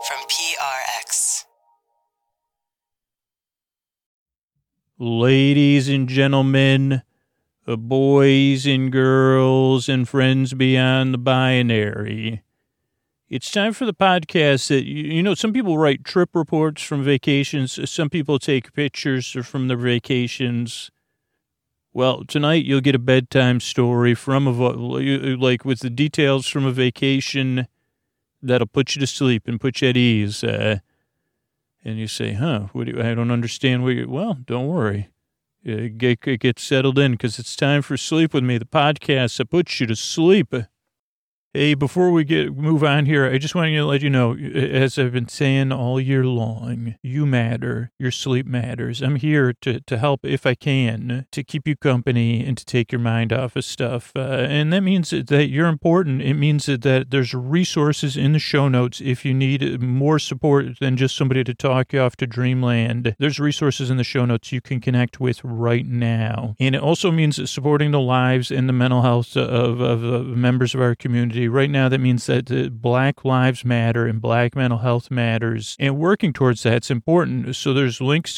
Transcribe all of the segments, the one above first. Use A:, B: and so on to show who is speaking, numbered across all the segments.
A: from PRX.
B: Ladies and gentlemen, boys and girls, and friends beyond the binary, it's time for the podcast that, you know, some people write trip reports from vacations. Some people take pictures from their vacations. Well, tonight you'll get a bedtime story from like with the details from a vacation that'll put you to sleep and put you at ease. And you say, I don't understand well, don't worry. Get settled in because it's time for Sleep With Me, the podcast that puts you to sleep. Hey, before we move on here, I just want to let you know, as I've been saying all year long, you matter. Your sleep matters. I'm here to help if I can, to keep you company and to take your mind off of stuff. And that means that you're important. It means that there's resources in the show notes if you need more support than just somebody to talk you off to dreamland. There's resources in the show notes you can connect with right now. And it also means supporting the lives and the mental health of members of our community. Right now, that means that Black Lives Matter and Black mental health matters, and working towards that's important. So there's links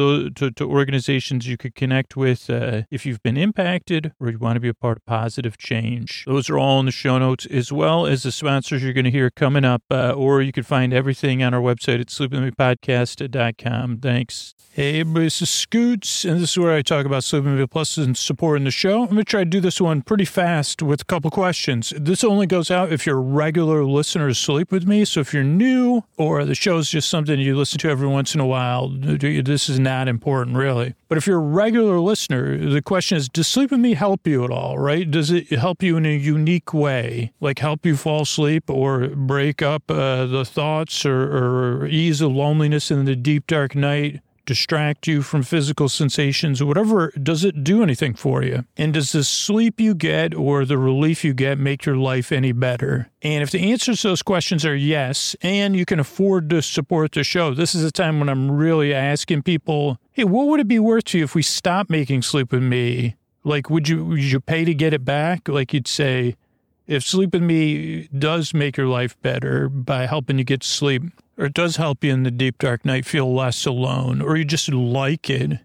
B: to organizations you could connect with if you've been impacted or you want to be a part of positive change. Those are all in the show notes, as well as the sponsors you're going to hear coming up, or you can find everything on our website at sleepwithmepodcast.com. Thanks. Hey, everybody, this is Scoots, and this is where I talk about Sleep With Me Plus and supporting the show. I'm going to try to do this one pretty fast with a couple questions. This only goes out if you're a regular listener to Sleep With Me. So if you're new or the show's just something you listen to every once in a while, this is not important, really. But if you're a regular listener, the question is, does Sleep With Me help you at all, right? Does it help you in a unique way, like help you fall asleep or break up the thoughts or ease the loneliness in the deep, dark night? Distract you from physical sensations, whatever, does it do anything for you? And does the sleep you get or the relief you get make your life any better? And if the answers to those questions are yes, and you can afford to support the show, this is a time when I'm really asking people, hey, what would it be worth to you if we stopped making Sleep With Me? Like, would you pay to get it back? Like you'd say, if Sleep With Me does make your life better by helping you get to sleep, or it does help you in the deep, dark night feel less alone, or you just like it,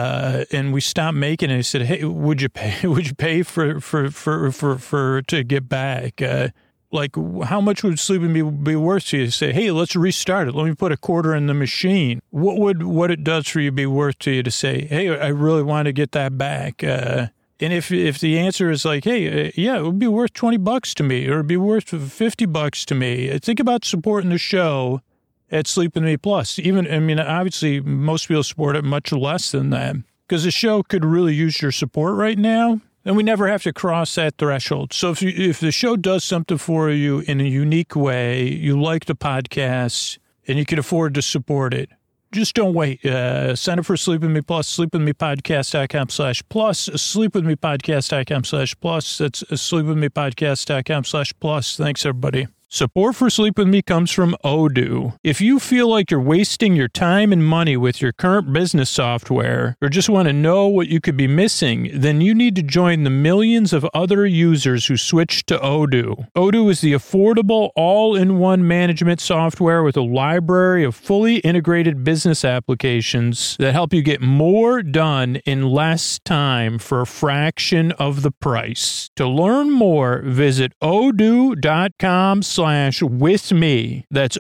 B: and we stopped making it, I said, hey, would you pay for to get back? Like, how much would Sleep With Me be worth to you? Say, hey, let's restart it. Let me put a quarter in the machine. What it does for you be worth to you to say, hey, I really want to get that back? And if the answer is like, hey, yeah, it would be worth $20 to me, or it'd be worth $50 to me. Think about supporting the show at Sleep With Me Plus. Obviously, most people support it much less than that because the show could really use your support right now, and we never have to cross that threshold. So if the show does something for you in a unique way, you like the podcast, and you can afford to support it, just don't wait. Sign up for Sleep With Me Plus, sleepwithmepodcast.com/plus, sleepwithmepodcast.com/plus. That's sleepwithmepodcast.com/plus. Thanks, everybody. Support for Sleep With Me comes from Odoo. If you feel like you're wasting your time and money with your current business software, or just want to know what you could be missing, then you need to join the millions of other users who switched to Odoo. Odoo is the affordable, all-in-one management software with a library of fully integrated business applications that help you get more done in less time for a fraction of the price. To learn more, visit odoo.com/with me. That's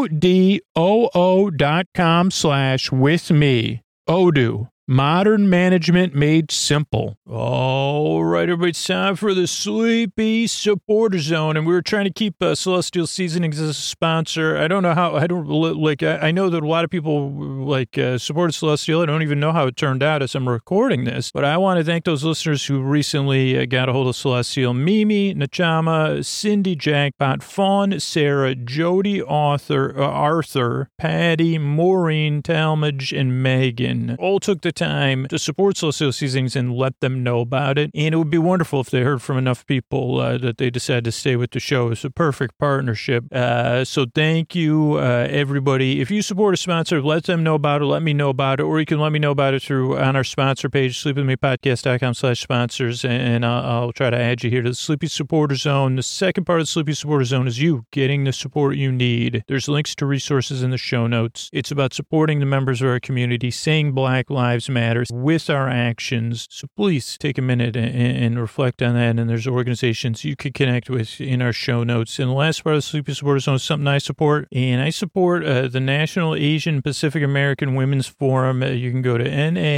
B: odoo.com/with me. Odoo. Modern management made simple. All right, everybody, it's time for the Sleepy Supporter Zone, and we were trying to keep Celestial Seasonings as a sponsor. I don't know how, I know that a lot of people supported Celestial. I don't even know how it turned out as I'm recording this, but I want to thank those listeners who recently got a hold of Celestial. Mimi, Nachama, Cindy, Jackpot, Fawn, Sarah, Jody, Arthur, Patty, Maureen, Talmadge, and Megan all took the time to support Celestial Seasonings and let them know about it. And it would be wonderful if they heard from enough people that they decided to stay with the show. It's a perfect partnership. So thank you, everybody. If you support a sponsor, let them know about it. Let me know about it. Or you can let me know about it on our sponsor page, sleepwithmepodcast.com/sponsors. And I'll try to add you here to the Sleepy Supporter Zone. The second part of the Sleepy Supporter Zone is you getting the support you need. There's links to resources in the show notes. It's about supporting the members of our community, saying Black Lives Matter with our actions. So please take a minute and reflect on that. And there's organizations you could connect with in our show notes. And the last part of the Sleepy Supporter Zone is something I support. And I support the National Asian Pacific American Women's Forum. You can go to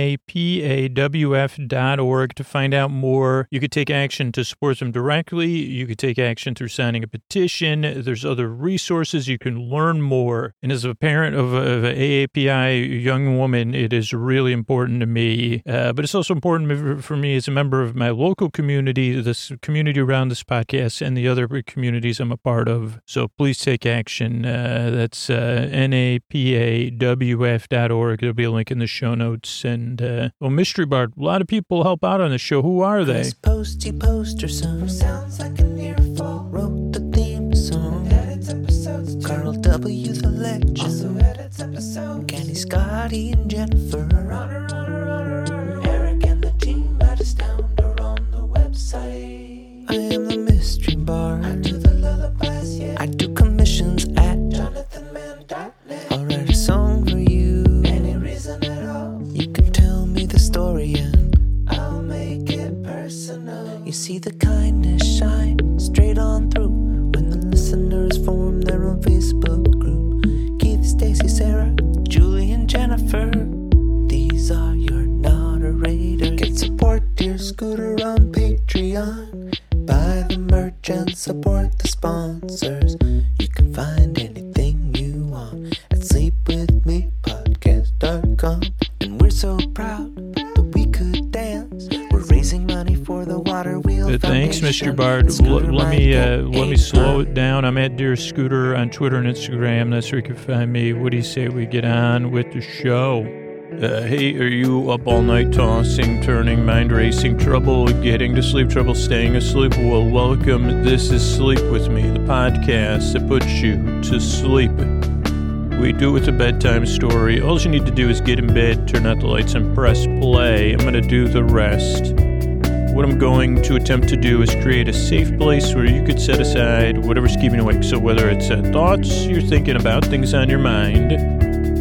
B: napawf.org to find out more. You could take action to support them directly. You could take action through signing a petition. There's other resources. You can learn more. And as a parent of an AAPI young woman, it is really important to me. But it's also important for me as a member of my local community, this community around this podcast, and the other communities I'm a part of. So please take action. That's napawf.org. There'll be a link in the show notes. And, Mystery Bard, a lot of people help out on the show. Who are they?
C: Posty Poster Son sounds like a near fall. Wrote the theme song. Edits episodes. Carl W. the Legend also edits episodes. Kenny, Scotty, and Jennifer. Eric and the team at Astound are on the website. I am the Mystery Bard. I do the lullabies, yeah. I do commissions at JonathanMann.net. I'll write a song for you. Any reason at all. You can tell me the story and I'll make it personal. You see the kindness shine straight on through when the listeners form their own Facebook group. Keith, Stacy, Sarah, Julie, and Jennifer. These are your moderators. Get support dear Scooter on Patreon. Buy the merch and support the sponsors. You can find anything you want at sleepwithmepodcast.com. And we're so proud that we could dance. We're raising money for the Water Wheel
B: Thanks,
C: Foundation.
B: Mr. Bard. Let me slow it down. I'm at Dear Scooter on Twitter and Instagram. That's where you can find me. What do you say we get on with the show? Hey, are you up all night tossing, turning, mind racing, trouble getting to sleep, trouble staying asleep? Well, welcome. This is Sleep With Me, the podcast that puts you to sleep. We do it with a bedtime story. All you need to do is get in bed, turn out the lights, and press play. I'm going to do the rest. What I'm going to attempt to do is create a safe place where you could set aside whatever's keeping you awake. So whether it's thoughts you're thinking about, things on your mind,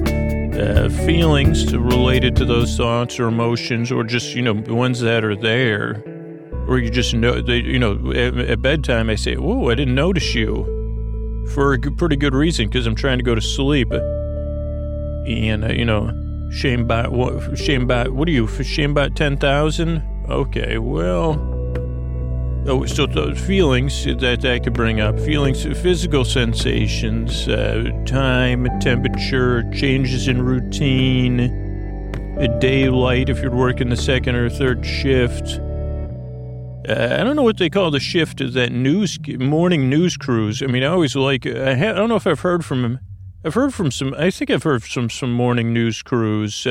B: feelings related to those thoughts or emotions, or just, the ones that are there, or you just know, at bedtime I say, "Whoa, I didn't notice you," for a pretty good reason, because I'm trying to go to sleep. And, shame about what are you, shame about 10,000? Okay, well, so those feelings that I could bring up, feelings, physical sensations, time, temperature, changes in routine, daylight if you're working the second or third shift. I don't know what they call the shift of that morning news cruise. I mean, I always I don't know if I've heard from him. I think I've heard from some morning news crews,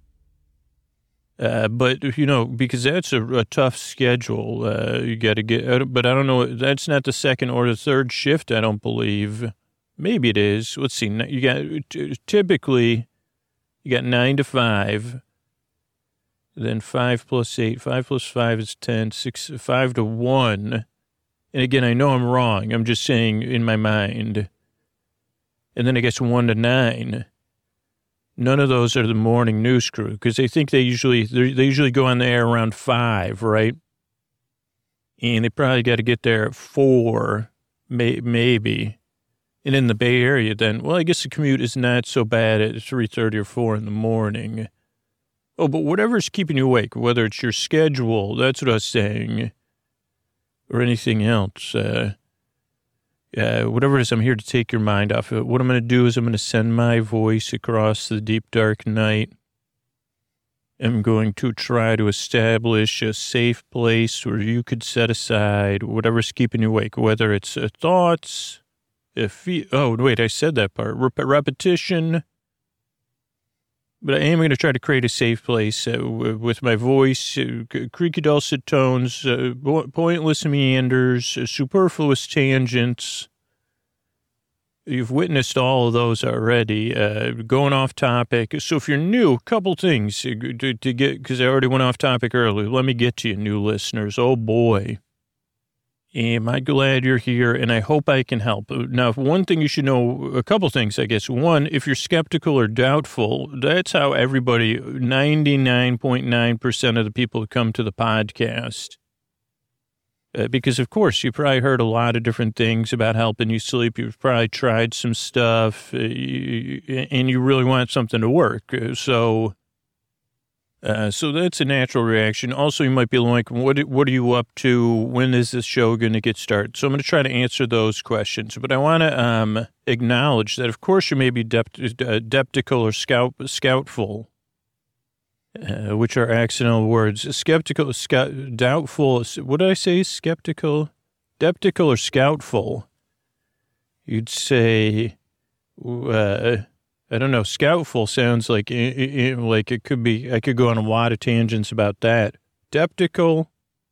B: but, because that's a tough schedule, you got to get, but I don't know, that's not the second or the third shift, I don't believe. Maybe it is. Let's see, typically, you got 9 to 5, then 5 plus 8, 5 plus 5 is 10, 6, 5 to 1, and again, I know I'm wrong, I'm just saying in my mind, and then I guess 1 to 9. None of those are the morning news crew, because they think they usually go on the air around 5, right? And they probably got to get there at 4, maybe. And in the Bay Area, then, well, I guess the commute is not so bad at 3:30 or 4 in the morning. Oh, but whatever's keeping you awake, whether it's your schedule, that's what I was saying, or anything else, whatever it is, I'm here to take your mind off of it. What I'm going to do is I'm going to send my voice across the deep, dark night. I'm going to try to establish a safe place where you could set aside whatever's keeping you awake, whether it's thoughts, oh, wait, I said that part. Repetition, But I am going to try to create a safe place with my voice, creaky dulcet tones, pointless meanders, superfluous tangents. You've witnessed all of those already, going off topic. So if you're new, a couple things to get, because I already went off topic earlier. Let me get to you, new listeners. Oh, boy. Am I glad you're here, and I hope I can help. Now, one thing you should know, a couple things, I guess. One, if you're skeptical or doubtful, that's how everybody, 99.9% of the people who come to the podcast. Because, of course, you probably heard a lot of different things about helping you sleep. You've probably tried some stuff, and you really want something to work. So that's a natural reaction. Also, you might be like, what are you up to? When is this show going to get started? So I'm going to try to answer those questions. But I want to acknowledge that, of course, you may be deptical or scoutful, which are accidental words. Skeptical, doubtful. What did I say? Skeptical, deptical, or scoutful? You'd say, I don't know. Scoutful sounds like it could be. I could go on a lot of tangents about that. Deptical.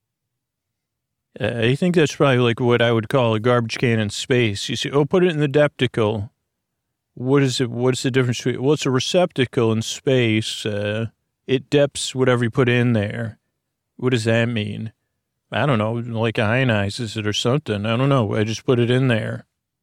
B: I think that's probably like what I would call a garbage can in space. You say, oh, put it in the deptical. What is it? What's the difference between? Well, it's a receptacle in space. It depths whatever you put in there. What does that mean? I don't know. Like ionizes it or something. I don't know. I just put it in there.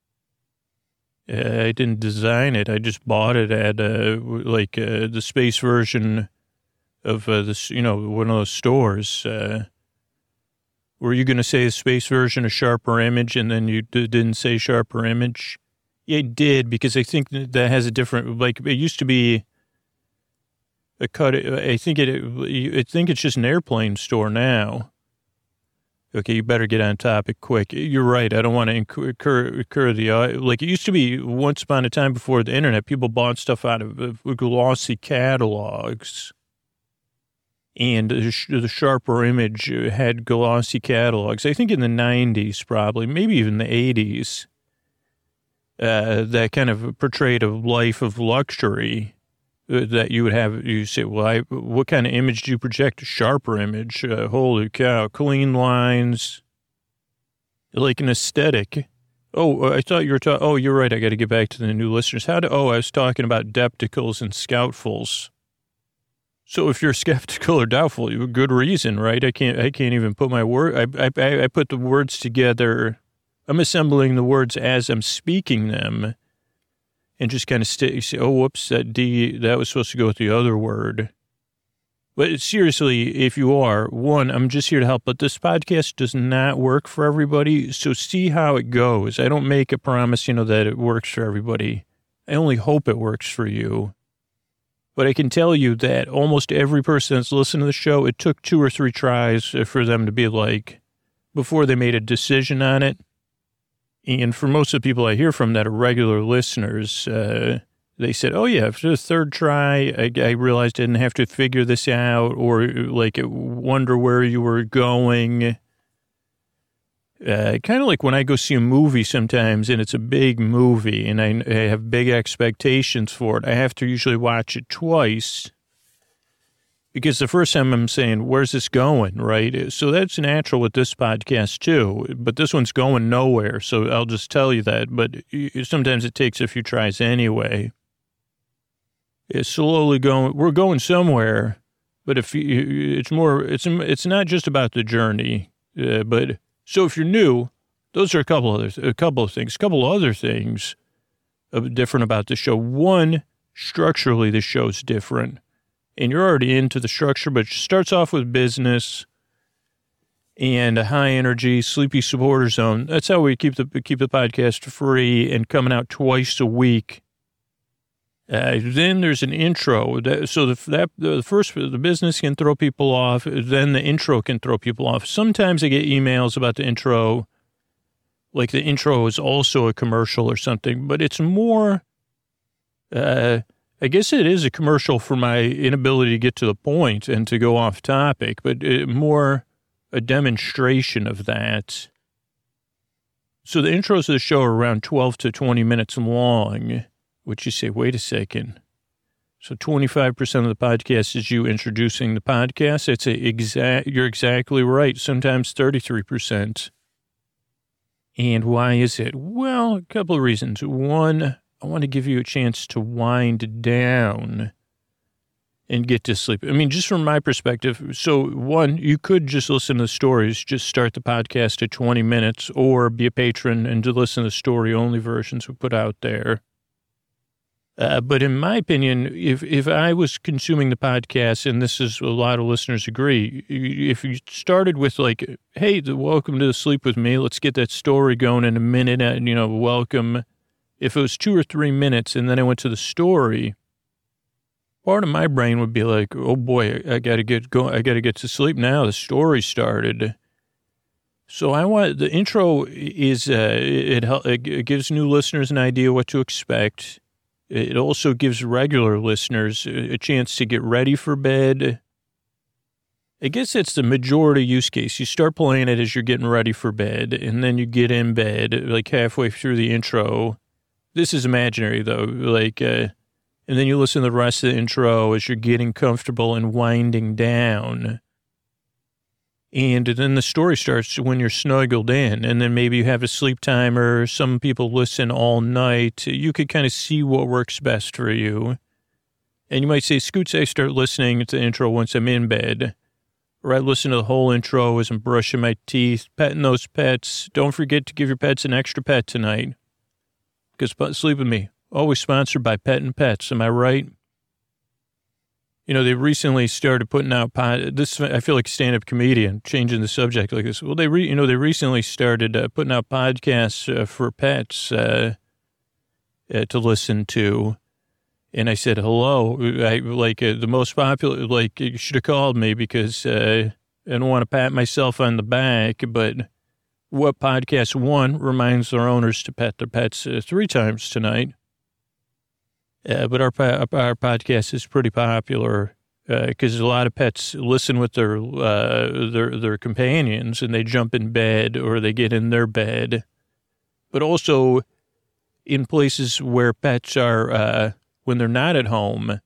B: I didn't design it. I just bought it at the space version of this, one of those stores. Were you going to say a space version of Sharper Image, and then you didn't say Sharper Image? Yeah, I did, because I think that has a different. Like, it used to be a cut. I think it's just an airplane store now. Okay, you better get on topic quick. You're right. I don't want to incur the, like it used to be once upon a time before the internet, people bought stuff out of glossy catalogs. And the Sharper Image had glossy catalogs. I think in the 90s, probably, maybe even the 80s, that kind of portrayed a life of luxury that you would have. You say, well, what kind of image do you project? A Sharper Image. Holy cow. Clean lines. Like an aesthetic. Oh, I thought you were talking. Oh, you're right. I got to get back to the new listeners. I was talking about depticals and scoutfuls. So if you're skeptical or doubtful, you have a good reason, right? I can't even put my word. I put the words together. I'm assembling the words as I'm speaking them. And just kind of say, oh, whoops, that was supposed to go with the other word. But seriously, if you are, one, I'm just here to help. But this podcast does not work for everybody, so see how it goes. I don't make a promise, that it works for everybody. I only hope it works for you. But I can tell you that almost every person that's listened to the show, it took 2 or 3 tries for them to be like, before they made a decision on it. And for most of the people I hear from that are regular listeners, they said, oh, yeah, after the 3rd try, I realized I didn't have to figure this out or, like, wonder where you were going. Kind of like when I go see a movie sometimes, and it's a big movie, and I have big expectations for it. I have to usually watch it twice. Because the first time I'm saying, where's this going, right? So that's natural with this podcast, too. But this one's going nowhere, so I'll just tell you that. But sometimes it takes a few tries anyway. It's slowly going. We're going somewhere, but it's not just about the journey. But so if you're new, those are a couple of things. A couple other things different about the show. One, structurally, the show's different. And you're already into the structure, but it starts off with business and a high energy, sleepy supporter zone. That's how we keep the podcast free and coming out twice a week. Then there's an intro. So the business can throw people off. Then the intro can throw people off. Sometimes I get emails about the intro, like the intro is also a commercial or something, but it's more, I guess it is a commercial for my inability to get to the point and to go off topic, but more a demonstration of that. So the intros of the show are around 12 to 20 minutes long, which you say, wait a second. So 25% of the podcast is you introducing the podcast. You're exactly right. Sometimes 33%. And why is it? Well, a couple of reasons. One, I want to give you a chance to wind down and get to sleep. I mean, just from my perspective. So one, you could just listen to the stories, just start the podcast at 20 minutes, or be a patron and to listen to the story-only versions we put out there. But in my opinion, if I was consuming the podcast, and this is a lot of listeners agree, if you started with like, hey, welcome to Sleep With Me, let's get that story going in a minute, and, welcome. If it was 2 or 3 minutes and then I went to the story, part of my brain would be like, oh boy, I got to get going. I got to get to sleep now. The story started. So the intro is, it gives new listeners an idea what to expect. It also gives regular listeners a chance to get ready for bed. I guess it's the majority use case. You start playing it as you're getting ready for bed, and then you get in bed like halfway through the intro. This is imaginary, though. And then you listen to the rest of the intro as you're getting comfortable and winding down. And then the story starts when you're snuggled in, and then maybe you have a sleep timer. Some people listen all night. You could kind of see what works best for you. And you might say, Scoots, I start listening to the intro once I'm in bed. Or I listen to the whole intro as I'm brushing my teeth, petting those pets. Don't forget to give your pets an extra pet tonight. Because Sleep With Me, always sponsored by Petting Pets. Am I right? They recently started putting out I feel like a stand-up comedian, changing the subject like this. Well, they recently started putting out podcasts for pets to listen to. And I said, hello. The most popular, you should have called me because I don't want to pat myself on the back, but what podcast one reminds their owners to pet their pets 3 times tonight. But our podcast is pretty popular because a lot of pets listen with their companions, and they jump in bed or they get in their bed. But also in places where pets are, when they're not at home,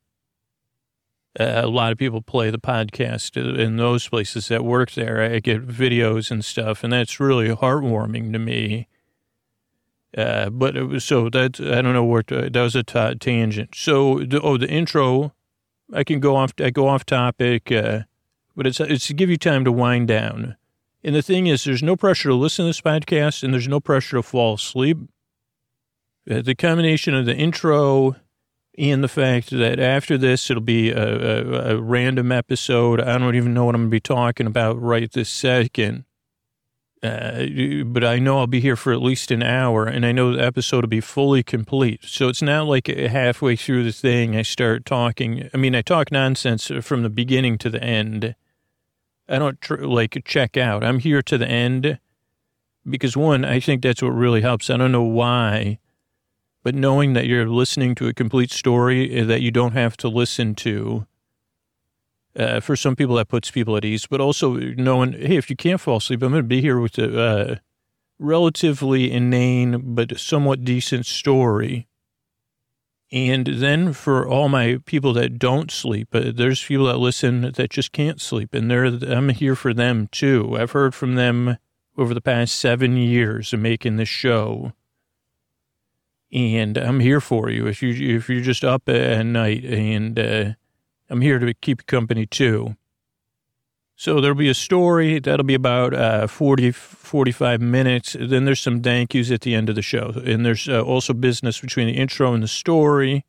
B: a lot of people play the podcast in those places that work there. I get videos and stuff, and that's really heartwarming to me. But it was, so that, I don't know where that was a tangent. So the intro, I go off topic, but it's to give you time to wind down. And the thing is, there's no pressure to listen to this podcast, and there's no pressure to fall asleep. The combination of the intro and the fact that after this, it'll be a random episode. I don't even know what I'm going to be talking about right this second. But I know I'll be here for at least an hour, and I know the episode will be fully complete. So it's not like halfway through the thing I start talking. I mean, I talk nonsense from the beginning to the end. I don't check out. I'm here to the end because, one, I think that's what really helps. I don't know why, but knowing that you're listening to a complete story that you don't have to listen to. For some people, that puts people at ease, but also knowing, hey, if you can't fall asleep, I'm going to be here with a relatively inane but somewhat decent story. And then for all my people that don't sleep, there's people that listen that just can't sleep, and I'm here for them too. I've heard from them over the past 7 years of making this show, and I'm here for you if you're just up at night, and I'm here to keep you company, too. So there'll be a story. That'll be about 45 minutes. Then there's some thank yous at the end of the show. And there's also business between the intro and the story.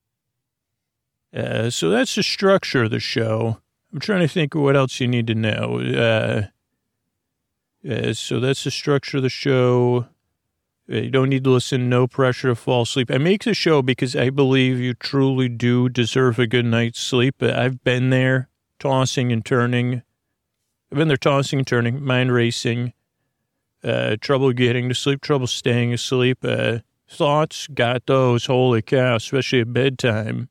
B: So that's the structure of the show. I'm trying to think of what else you need to know. So that's the structure of the show. You don't need to listen, no pressure to fall asleep. I make the show because I believe you truly do deserve a good night's sleep. I've been there, tossing and turning. I've been there tossing and turning, mind racing, trouble getting to sleep, trouble staying asleep. Thoughts, got those, holy cow, especially at bedtime.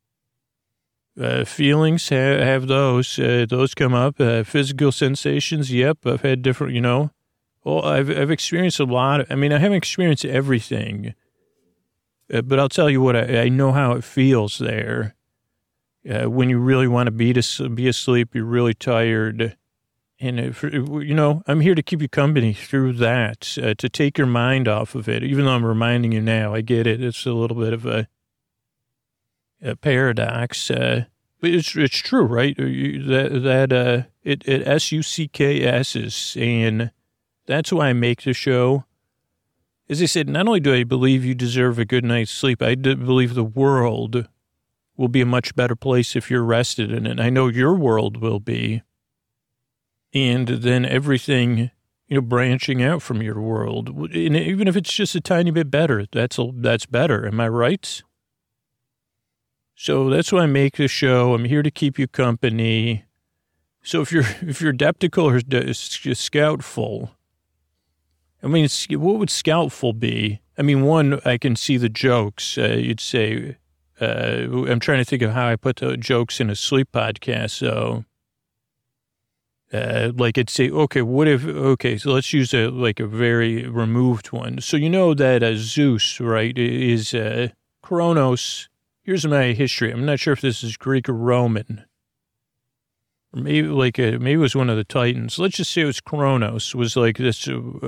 B: Feelings, have those. Those come up. Physical sensations, yep, I've had different, Well, I've experienced a lot. I haven't experienced everything, but I'll tell you what, I know how it feels there. when you really want to be asleep, you're really tired. And, I'm here to keep you company through that, to take your mind off of it. Even though I'm reminding you now, I get it. It's a little bit of a paradox. But it's true, right? It SUCKS's, and that's why I make the show. As I said, not only do I believe you deserve a good night's sleep, I do believe the world will be a much better place if you're rested in it. I know your world will be. And then everything, branching out from your world, and even if it's just a tiny bit better, that's better. Am I right? So that's why I make the show. I'm here to keep you company. So if you're deptical or scoutful, I mean, what would scoutful be? I mean, one, I can see the jokes. You'd say, I'm trying to think of how I put the jokes in a sleep podcast. So, like it'd say, so let's use a very removed one. So you know that Zeus, right, is Kronos. Here's my history. I'm not sure if this is Greek or Roman. Or maybe maybe it was one of the Titans. Let's just say it was Kronos, was like this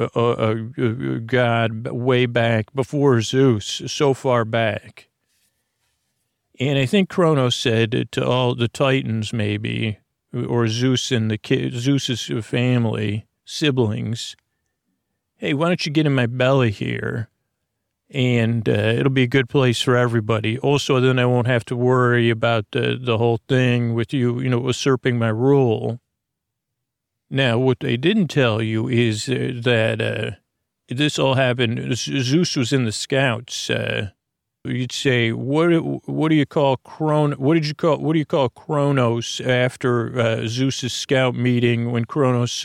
B: god way back before Zeus, so far back. And I think Kronos said to all the Titans, maybe, or Zeus and Zeus's family, siblings, hey, why don't you get in my belly here? And it'll be a good place for everybody. Also, then I won't have to worry about the whole thing with you, usurping my rule. Now, what they didn't tell you is that this all happened. Zeus was in the scouts. You'd say, what do you call What do you call Kronos after Zeus's scout meeting when Kronos,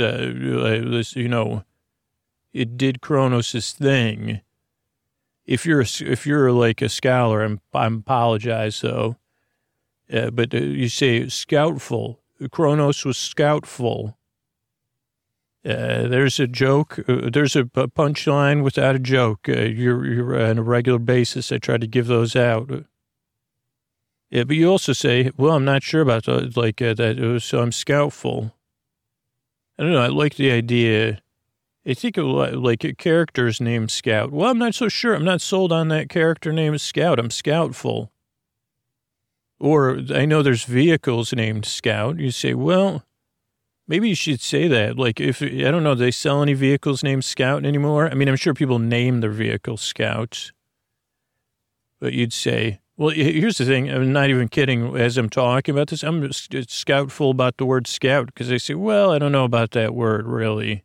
B: it did Kronos' thing? If you're like a scholar, I apologize though, but you say scoutful. Kronos was scoutful. There's a joke. There's a punchline without a joke. You're on a regular basis. I try to give those out. Yeah, but you also say, well, I'm not sure about that. So I'm scoutful. I don't know. I like the idea. I think like a character's named Scout. Well, I'm not so sure. I'm not sold on that character named Scout. I'm scoutful. Or I know there's vehicles named Scout. You say, well, maybe you should say that. Like, I don't know, do they sell any vehicles named Scout anymore? I mean, I'm sure people name their vehicles Scouts. But you'd say, well, here's the thing. I'm not even kidding as I'm talking about this. I'm scoutful about the word scout because they say, well, I don't know about that word, really.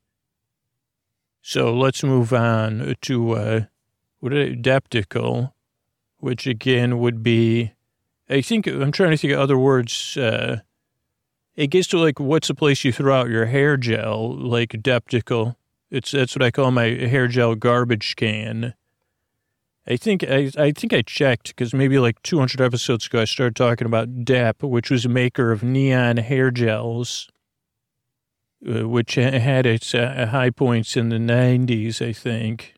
B: So let's move on to deptical, which again would be, I think, I'm trying to think of other words. It gets to like, what's the place you throw out your hair gel, like deptical. That's what I call my hair gel garbage can. I think I checked because maybe like 200 episodes ago I started talking about Dep, which was a maker of neon hair gels, which had its high points in the 90s, I think.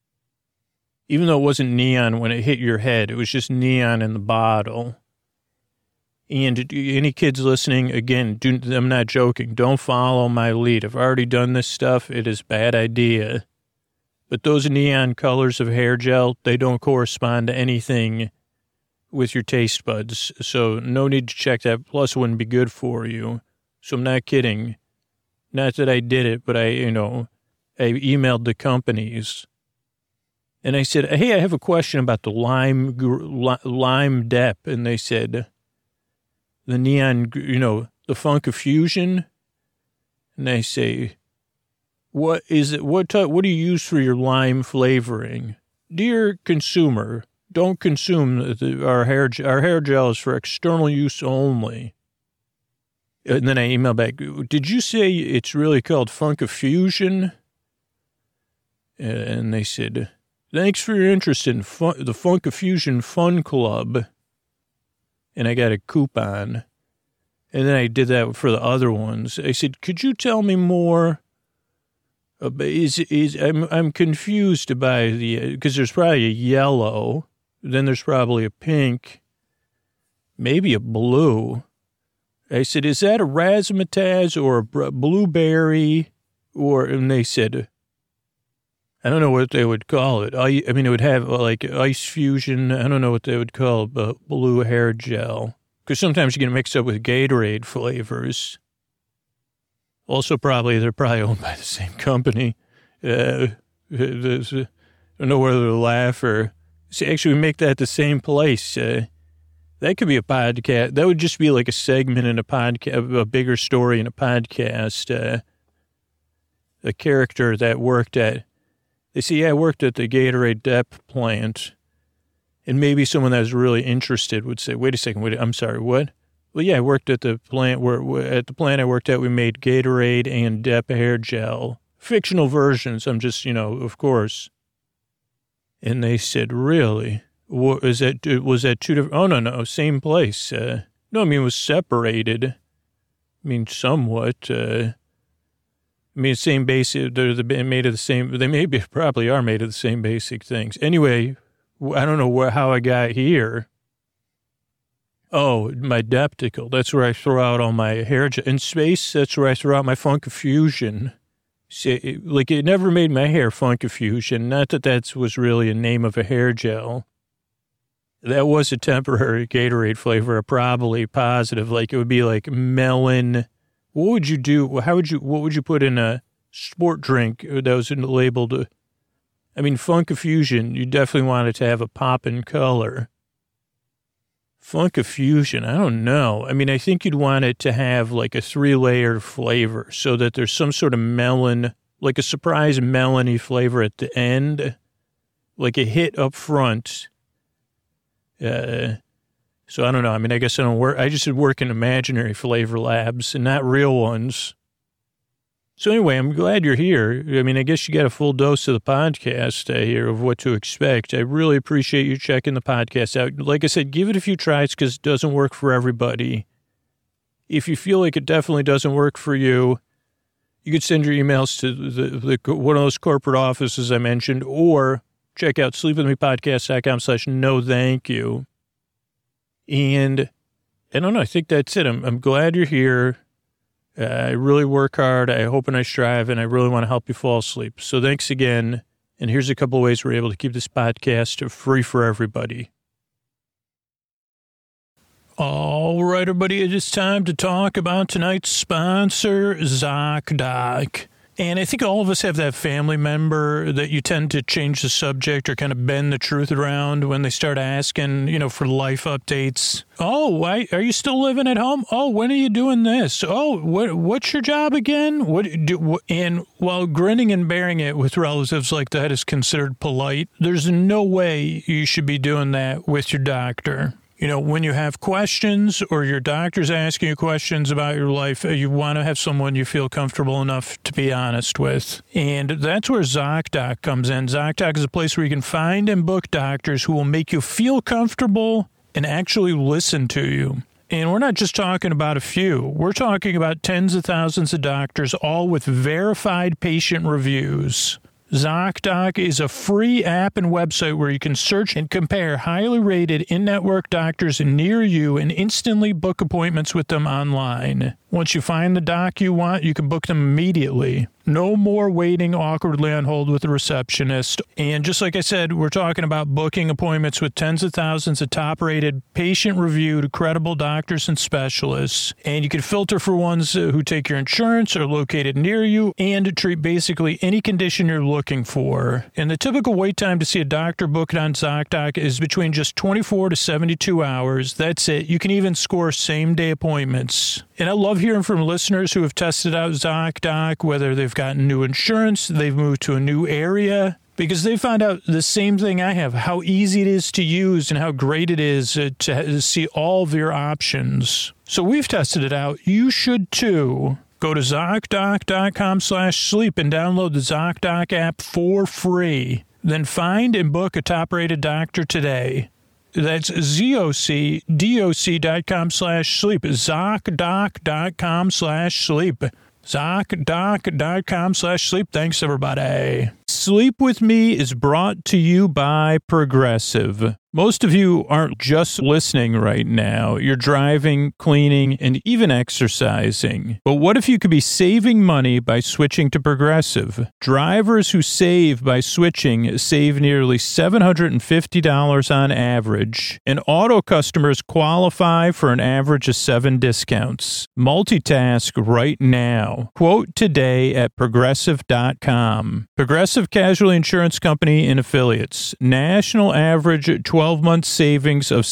B: Even though it wasn't neon when it hit your head, it was just neon in the bottle. And any kids listening, again, I'm not joking. Don't follow my lead. I've already done this stuff. It is a bad idea. But those neon colors of hair gel, they don't correspond to anything with your taste buds. So no need to check that. Plus, it wouldn't be good for you. So I'm not kidding. Not that I did it, but I emailed the companies. And I said, hey, I have a question about the lime Dep. And they said, the neon, the Funkafusion. And I say, what is it? What do you use for your lime flavoring? Dear consumer, don't consume our hair gel is for external use only. And then I emailed back, did you say it's really called Funkafusion? And they said, thanks for your interest in the Funkafusion Fun Club. And I got a coupon. And then I did that for the other ones. I said, could you tell me more? I'm confused by because there's probably a yellow, then there's probably a pink, maybe a blue. I said, is that a razzmatazz or a blueberry? And they said, I don't know what they would call it. I mean, it would have like ice fusion. I don't know what they would call it, but blue hair gel. Because sometimes you get mixed up with Gatorade flavors. Also, they're probably owned by the same company. I don't know whether to laugh or... See, actually, we make that the same place. That could be a podcast. That would just be like a segment in a podcast, a bigger story in a podcast. A character that worked at... They say, yeah, I worked at the Gatorade Dep plant. And maybe someone that was really interested would say, wait a second, I'm sorry, what? Well, yeah, I worked at the plant at the plant I worked at, we made Gatorade and Dep hair gel. Fictional versions, I'm just, of course. And they said, really? Was that two different? Oh, no, same place. No, I mean, it was separated. I mean, somewhat. Same basic, they're made of the same, they probably are made of the same basic things. Anyway, I don't know how I got here. Oh, my Deptical. That's where I throw out all my hair gel. In space, that's where I throw out my Funkifusion. See, like, it never made my hair Funkifusion. Not that was really a name of a hair gel. That was a temporary Gatorade flavor, probably positive. Like, it would be like melon. What would you do? What would you put in a sport drink that was labeled? I mean, Funkifusion, you definitely want it to have a pop in color. Funkifusion, I don't know. I mean, I think you'd want it to have like a 3-layer flavor so that there's some sort of melon, like a surprise melony flavor at the end, like a hit up front. So I don't know. I mean, I guess I don't work. I just work in imaginary flavor labs and not real ones. So anyway, I'm glad you're here. I mean, I guess you got a full dose of the podcast here of what to expect. I really appreciate you checking the podcast out. Like I said, give it a few tries because it doesn't work for everybody. If you feel like it definitely doesn't work for you, you could send your emails to the one of those corporate offices I mentioned, or check out sleepwithmepodcast.com/no thank you. And I don't know, I think that's it. I'm glad you're here. I really work hard. I hope and I strive, and I really want to help you fall asleep. So thanks again. And here's a couple of ways we're able to keep this podcast free for everybody. All right, everybody, it is time to talk about tonight's sponsor, ZocDoc. And I think all of us have that family member that you tend to change the subject or kind of bend the truth around when they start asking, for life updates. Oh, why are you still living at home? Oh, when are you doing this? Oh, what's your job again? And while grinning and bearing it with relatives like that is considered polite, there's no way you should be doing that with your doctor. When you have questions or your doctor's asking you questions about your life, you want to have someone you feel comfortable enough to be honest with. And that's where ZocDoc comes in. ZocDoc is a place where you can find and book doctors who will make you feel comfortable and actually listen to you. And we're not just talking about a few. We're talking about tens of thousands of doctors, all with verified patient reviews. ZocDoc is a free app and website where you can search and compare highly rated in-network doctors near you and instantly book appointments with them online. Once you find the doc you want, you can book them immediately. No more waiting awkwardly on hold with a receptionist. And just like I said, we're talking about booking appointments with tens of thousands of top-rated, patient-reviewed, credible doctors and specialists. And you can filter for ones who take your insurance, are located near you, and treat basically any condition you're looking for. And the typical wait time to see a doctor booked on ZocDoc is between just 24 to 72 hours. That's it. You can even score same-day appointments. And I love hearing from listeners who have tested out ZocDoc, whether they've gotten new insurance, they've moved to a new area, because they found out the same thing I have, how easy it is to use and how great it is to see all of your options. So we've tested it out. You should too. Go to ZocDoc.com/sleep and download the ZocDoc app for free. Then find and book a top-rated doctor today. That's ZocDoc.com/sleep. ZocDoc.com/sleep. ZocDoc.com/sleep. Thanks, everybody. Sleep With Me is brought to you by Progressive. Most of you aren't just listening right now. You're driving, cleaning, and even exercising. But what if you could be saving money by switching to Progressive? Drivers who save by switching save nearly $750 on average, and auto customers qualify for an average of 7 discounts. Multitask right now. Quote today at Progressive.com. Progressive Casualty Insurance Company and Affiliates. National average 12-month savings of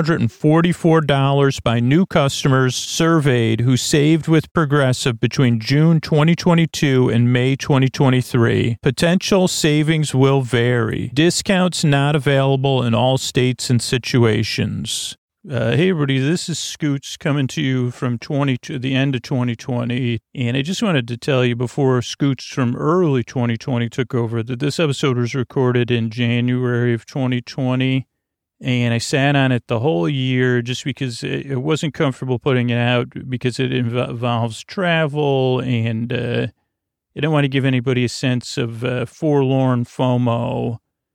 B: $744 by new customers surveyed who saved with Progressive between June 2022 and May 2023. Potential savings will vary. Discounts not available in all states and situations. Hey, everybody, this is Scoots coming to you from the end of 2020. And I just wanted to tell you before Scoots from early 2020 took over that this episode was recorded in January of 2020. And I sat on it the whole year just because it wasn't comfortable putting it out because it involves travel. And I didn't want to give anybody a sense of forlorn FOMO,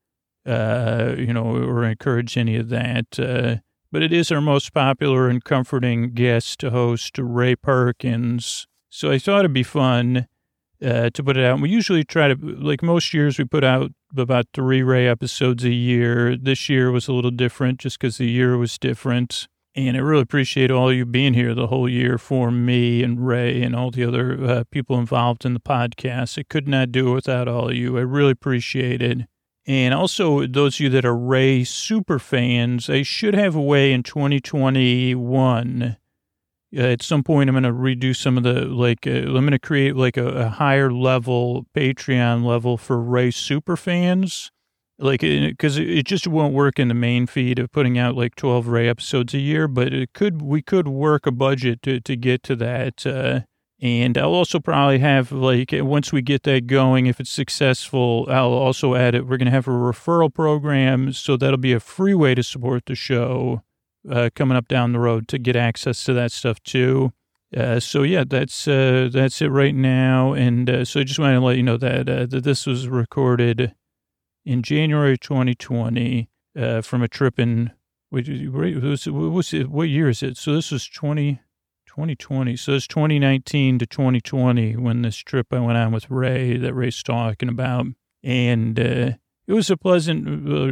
B: or encourage any of that. But it is our most popular and comforting guest host, Ray Perkins. So I thought it'd be fun to put it out. And we usually try to, like most years, we put out about 3 Ray episodes a year. This year was a little different just because the year was different. And I really appreciate all you being here the whole year for me and Ray and all the other people involved in the podcast. I could not do it without all of you. I really appreciate it. And also, those of you that are Ray super fans, I should have a way in 2021. At some point, I'm going to redo some of the, I'm going to create like a higher level Patreon level for Ray super fans. Because it just won't work in the main feed of putting out like 12 Ray episodes a year, but we could work a budget to get to that. And I'll also probably have, once we get that going, if it's successful, I'll also add it. We're going to have a referral program, so that'll be a free way to support the show coming up down the road to get access to that stuff, too. So, yeah, that's it right now. And so I just want to let you know that this was recorded in January 2020 from a trip in, what year is it? So this was 2020. So it's 2019 to 2020 when this trip I went on with Ray that Ray's talking about. And it was a pleasant,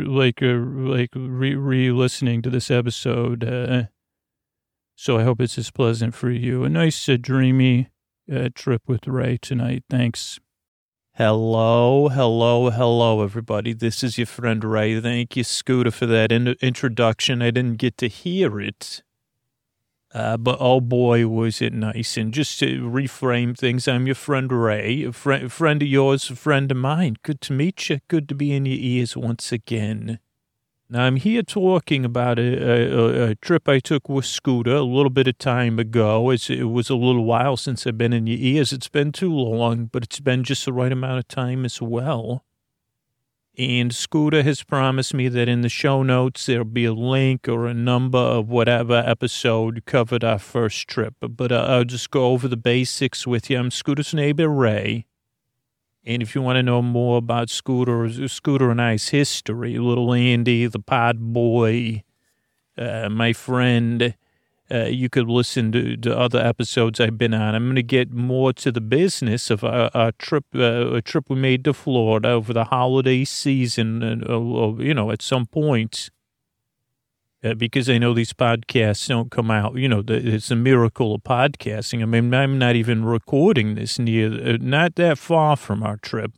B: re-listening to this episode. So I hope it's as pleasant for you. A nice, dreamy trip with Ray tonight. Thanks. Hello, everybody. This is your friend Ray. Thank you, Scooter, for that introduction. I didn't get to hear it. But oh boy, was it nice. And just to reframe things, I'm your friend Ray, a friend of yours, a friend of mine. Good to meet you. Good to be in your ears once again. Now, I'm here talking about a trip I took with Scooter a little bit of time ago. It was a little while since I've been in your ears. It's been too long, but it's been just the right amount of time as well. And Scooter has promised me that in the show notes, there'll be a link or a number of whatever episode covered our first trip. But I'll just go over the basics with you. I'm Scooter's neighbor, Ray. And if you want to know more about Scooter and I's history, little Andy, the pod boy, my friend, you could listen to other episodes I've been on. I'm going to get more to the business of a trip we made to Florida over the holiday season, at some point, because I know these podcasts don't come out. It's a miracle of podcasting. I mean, I'm not even recording this not that far from our trip.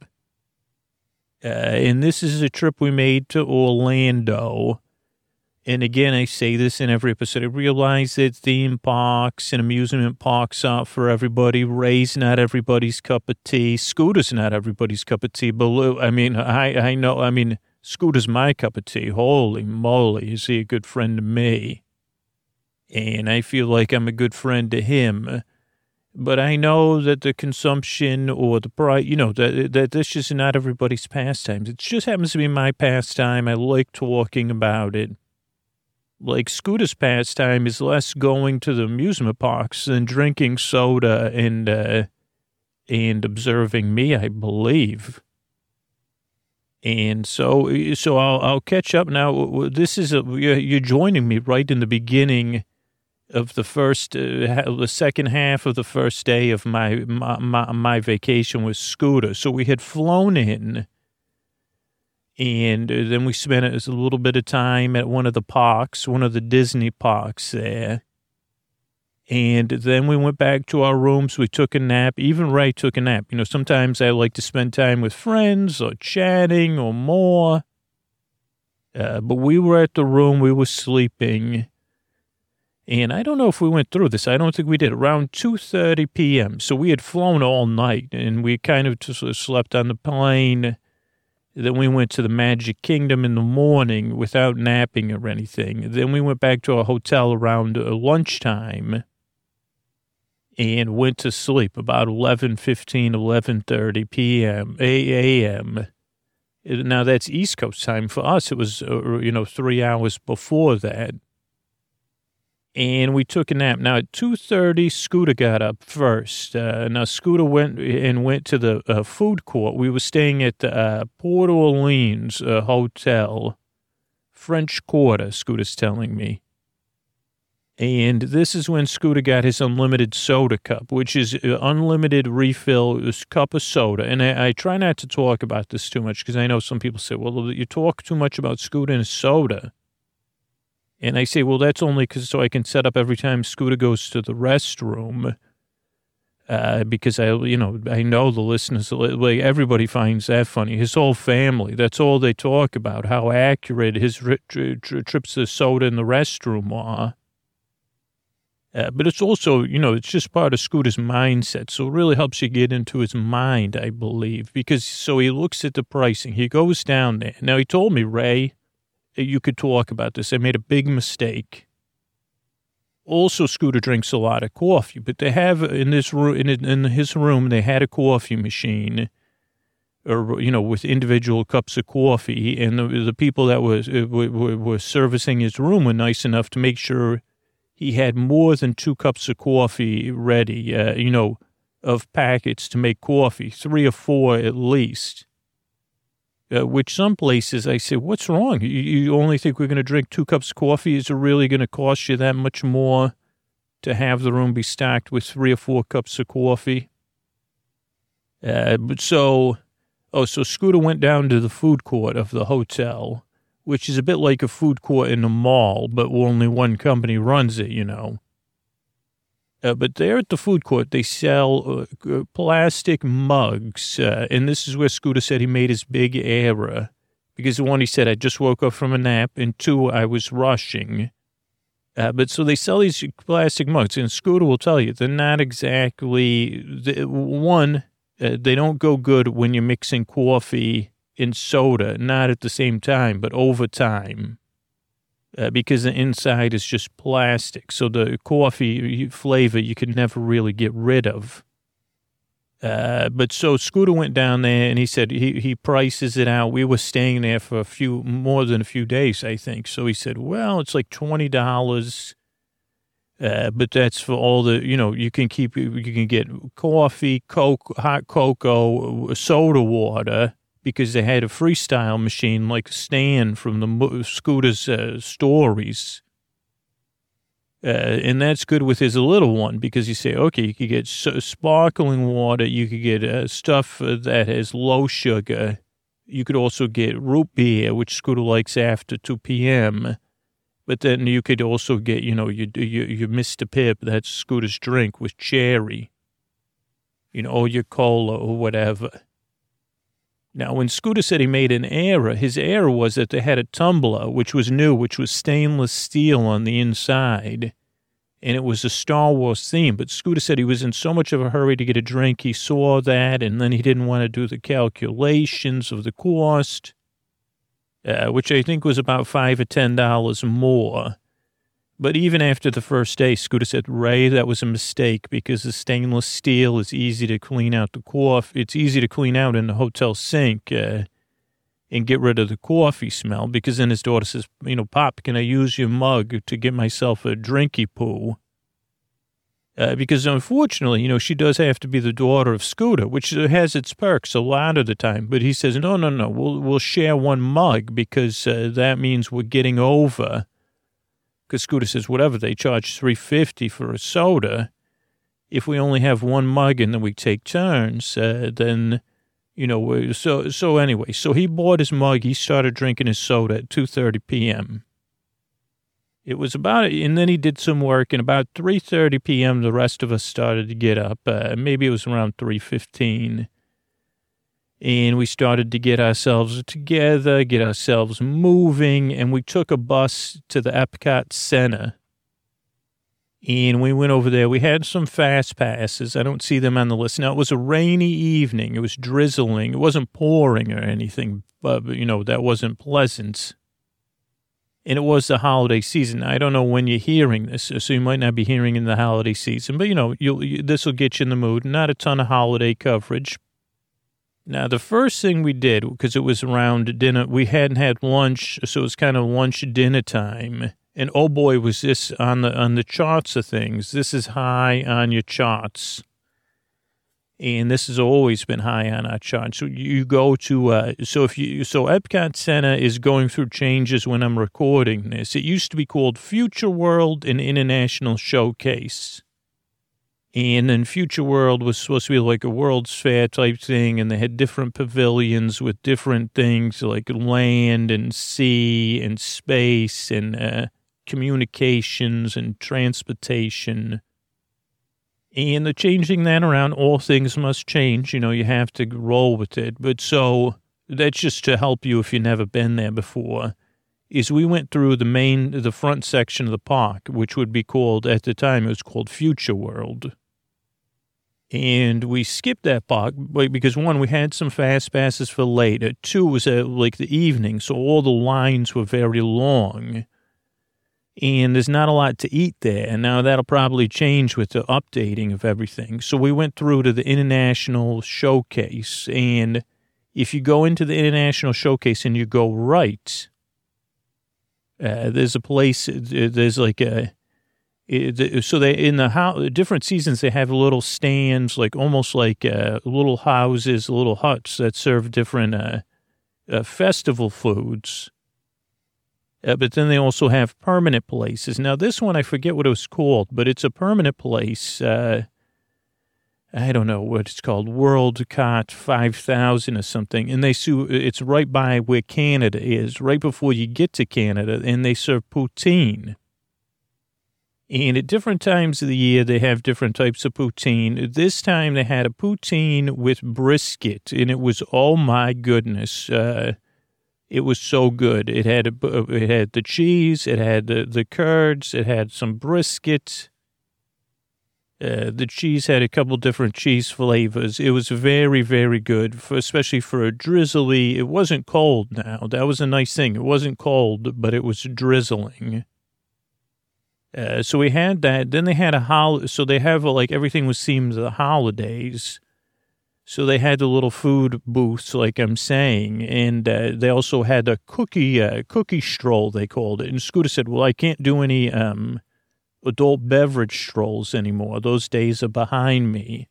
B: And this is a trip we made to Orlando. And again, I say this in every episode. I realize that theme parks and amusement parks are for everybody. Ray's not everybody's cup of tea. Scooter's not everybody's cup of tea. But I know. Scooter's my cup of tea. Holy moly, is he a good friend to me? And I feel like I'm a good friend to him. But I know that the consumption or the price, that this just not everybody's pastime. It just happens to be my pastime. I like talking about it. Like Scooter's pastime is less going to the amusement parks than drinking soda and observing me, I believe. And so I'll catch up now. You're joining me right in the beginning of the second half of the first day of my vacation with Scooter. So we had flown in, and then we spent a little bit of time at one of the Disney parks there. And then we went back to our rooms. We took a nap. Even Ray took a nap. You know, sometimes I like to spend time with friends or chatting or more. But we were at the room. We were sleeping. And I don't know if we went through this. I don't think we did. Around 2:30 p.m. So we had flown all night, and we kind of just slept on the plane. Then we went to the Magic Kingdom in the morning without napping or anything. Then we went back to our hotel around lunchtime and went to sleep about 11:30 p.m., a.m. Now, that's East Coast time. For us, it was, 3 hours before that. And we took a nap. Now, at 2:30, Scooter got up first. Now, Scooter went to the food court. We were staying at the Port Orleans Hotel, French Quarter, Scooter's telling me. And this is when Scooter got his unlimited soda cup, which is unlimited refill cup of soda. And I try not to talk about this too much because I know some people say, well, you talk too much about Scooter and soda. And I say, well, that's only so I can set up every time Scooter goes to the restroom. Because I know the listeners, like everybody finds that funny. His whole family, that's all they talk about, how accurate his trips to soda in the restroom are. But it's also, it's just part of Scooter's mindset. So it really helps you get into his mind, I believe. So he looks at the pricing. He goes down there. Now, he told me, Ray, you could talk about this. I made a big mistake. Also, Scooter drinks a lot of coffee, but they have in his room, they had a coffee machine with individual cups of coffee. And the people that were servicing his room were nice enough to make sure he had more than 2 cups of coffee ready, of packets to make coffee, 3 or 4 at least. Which some places I say, what's wrong? You only think we're going to drink 2 cups of coffee? Is it really going to cost you that much more to have the room be stocked with 3 or 4 cups of coffee? So Scooter went down to the food court of the hotel, which is a bit like a food court in a mall, but only one company runs it, But there at the food court, they sell plastic mugs. And this is where Scooter said he made his big error. Because one, he said, I just woke up from a nap. And 2, I was rushing. But so they sell these plastic mugs. And Scooter will tell you, they're not exactly, they don't go good when you're mixing coffee and soda, not at the same time, but over time. Because the inside is just plastic. So the coffee flavor you can never really get rid of. But so Scooter went down there and he said he prices it out. We were staying there for more than a few days, I think. So he said, well, it's like $20. But that's for all the, you can get coffee, Coke, hot cocoa, soda water. Because they had a freestyle machine like Stan from the Scooter's stories. And that's good with his little one because you say, okay, you could get sparkling water. You could get stuff that has low sugar. You could also get root beer, which Scooter likes after 2 p.m. But then you could also get, your Mr. Pip, that's Scooter's drink with cherry. Or your cola or whatever. Now, when Scooter said he made an error, his error was that they had a tumbler, which was new, which was stainless steel on the inside, and it was a Star Wars theme. But Scooter said he was in so much of a hurry to get a drink, he saw that, and then he didn't want to do the calculations of the cost, which I think was about $5 or $10 more. But even after the first day, Scooter said, Ray, that was a mistake because the stainless steel is easy to clean out the coffee. It's easy to clean out in the hotel sink and get rid of the coffee smell. Because then his daughter says, Pop, can I use your mug to get myself a drinky poo? Because unfortunately, she does have to be the daughter of Scooter, which has its perks a lot of the time. But he says, no, we'll share one mug because that means we're getting over. Because Scooter says, whatever, they charge $3.50 for a soda. If we only have one mug and then we take turns, then, so anyway. So he bought his mug. He started drinking his soda at 2:30 p.m. It was and then he did some work, and about 3:30 p.m., the rest of us started to get up. Maybe it was around 3:15. And we started to get ourselves together, get ourselves moving, and we took a bus to the Epcot Center. And we went over there. We had some fast passes. I don't see them on the list. Now, it was a rainy evening. It was drizzling. It wasn't pouring or anything, but, that wasn't pleasant. And it was the holiday season. I don't know when you're hearing this, so you might not be hearing in the holiday season. But, this will get you in the mood. Not a ton of holiday coverage. Now, the first thing we did, because it was around dinner, we hadn't had lunch, so it was kind of lunch-dinner time. And, oh, boy, was this on the charts of things. This is high on your charts. And this has always been high on our chart. So you go to, so Epcot Center is going through changes when I'm recording this. It used to be called Future World and International Showcase. And then Future World was supposed to be like a World's Fair type thing. And they had different pavilions with different things like land and sea and space and communications and transportation. And they're changing that around. All things must change. You have to roll with it. But so that's just to help you if you've never been there before, is we went through the front section of the park, which would be called, at the time, it was called Future World. And we skipped that park because, one, we had some fast passes for later. Two, was like the evening, so all the lines were very long. And there's not a lot to eat there. And now that'll probably change with the updating of everything. So we went through to the International Showcase. And if you go into the International Showcase and you go right, there's a place, there's like so they, in the different seasons, they have little stands, like almost like little houses, little huts that serve different festival foods. But then they also have permanent places. Now, this one, I forget what it was called, but it's a permanent place. I don't know what it's called, WorldCat 5000 or something. And it's right by where Canada is, right before you get to Canada, and they serve poutine. And at different times of the year, they have different types of poutine. This time, they had a poutine with brisket, and it was, oh, my goodness, it was so good. It had the cheese, it had the curds, it had some brisket. The cheese had a couple different cheese flavors. It was very, very good, especially for a drizzly. It wasn't cold now. That was a nice thing. It wasn't cold, but it was drizzling. So we had that. Then they had so they have everything was themed to the holidays. So they had the little food booths, like I'm saying, and they also had a cookie stroll, they called it. And Scooter said, well, I can't do any adult beverage strolls anymore. Those days are behind me.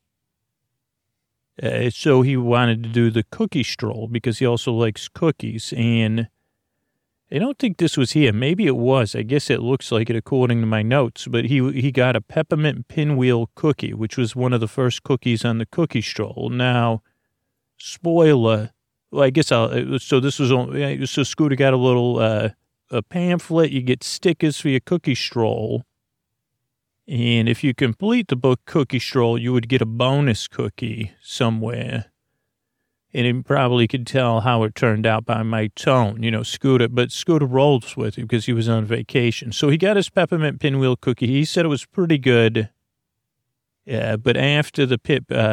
B: So he wanted to do the cookie stroll because he also likes cookies. And I don't think this was here. Maybe it was. I guess it looks like it according to my notes. But he got a peppermint pinwheel cookie, which was one of the first cookies on the cookie stroll. Now, spoiler. Well, I guess so this was, so Scooter got a little a pamphlet. You get stickers for your cookie stroll. And if you complete the book Cookie Stroll, you would get a bonus cookie somewhere. And you probably could tell how it turned out by my tone, Scooter. But Scooter rolls with it because he was on vacation. So he got his peppermint pinwheel cookie. He said it was pretty good. But after the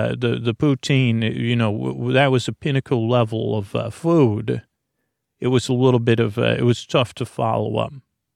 B: poutine, that was a pinnacle level of food. It was a little bit of, it was tough to follow up.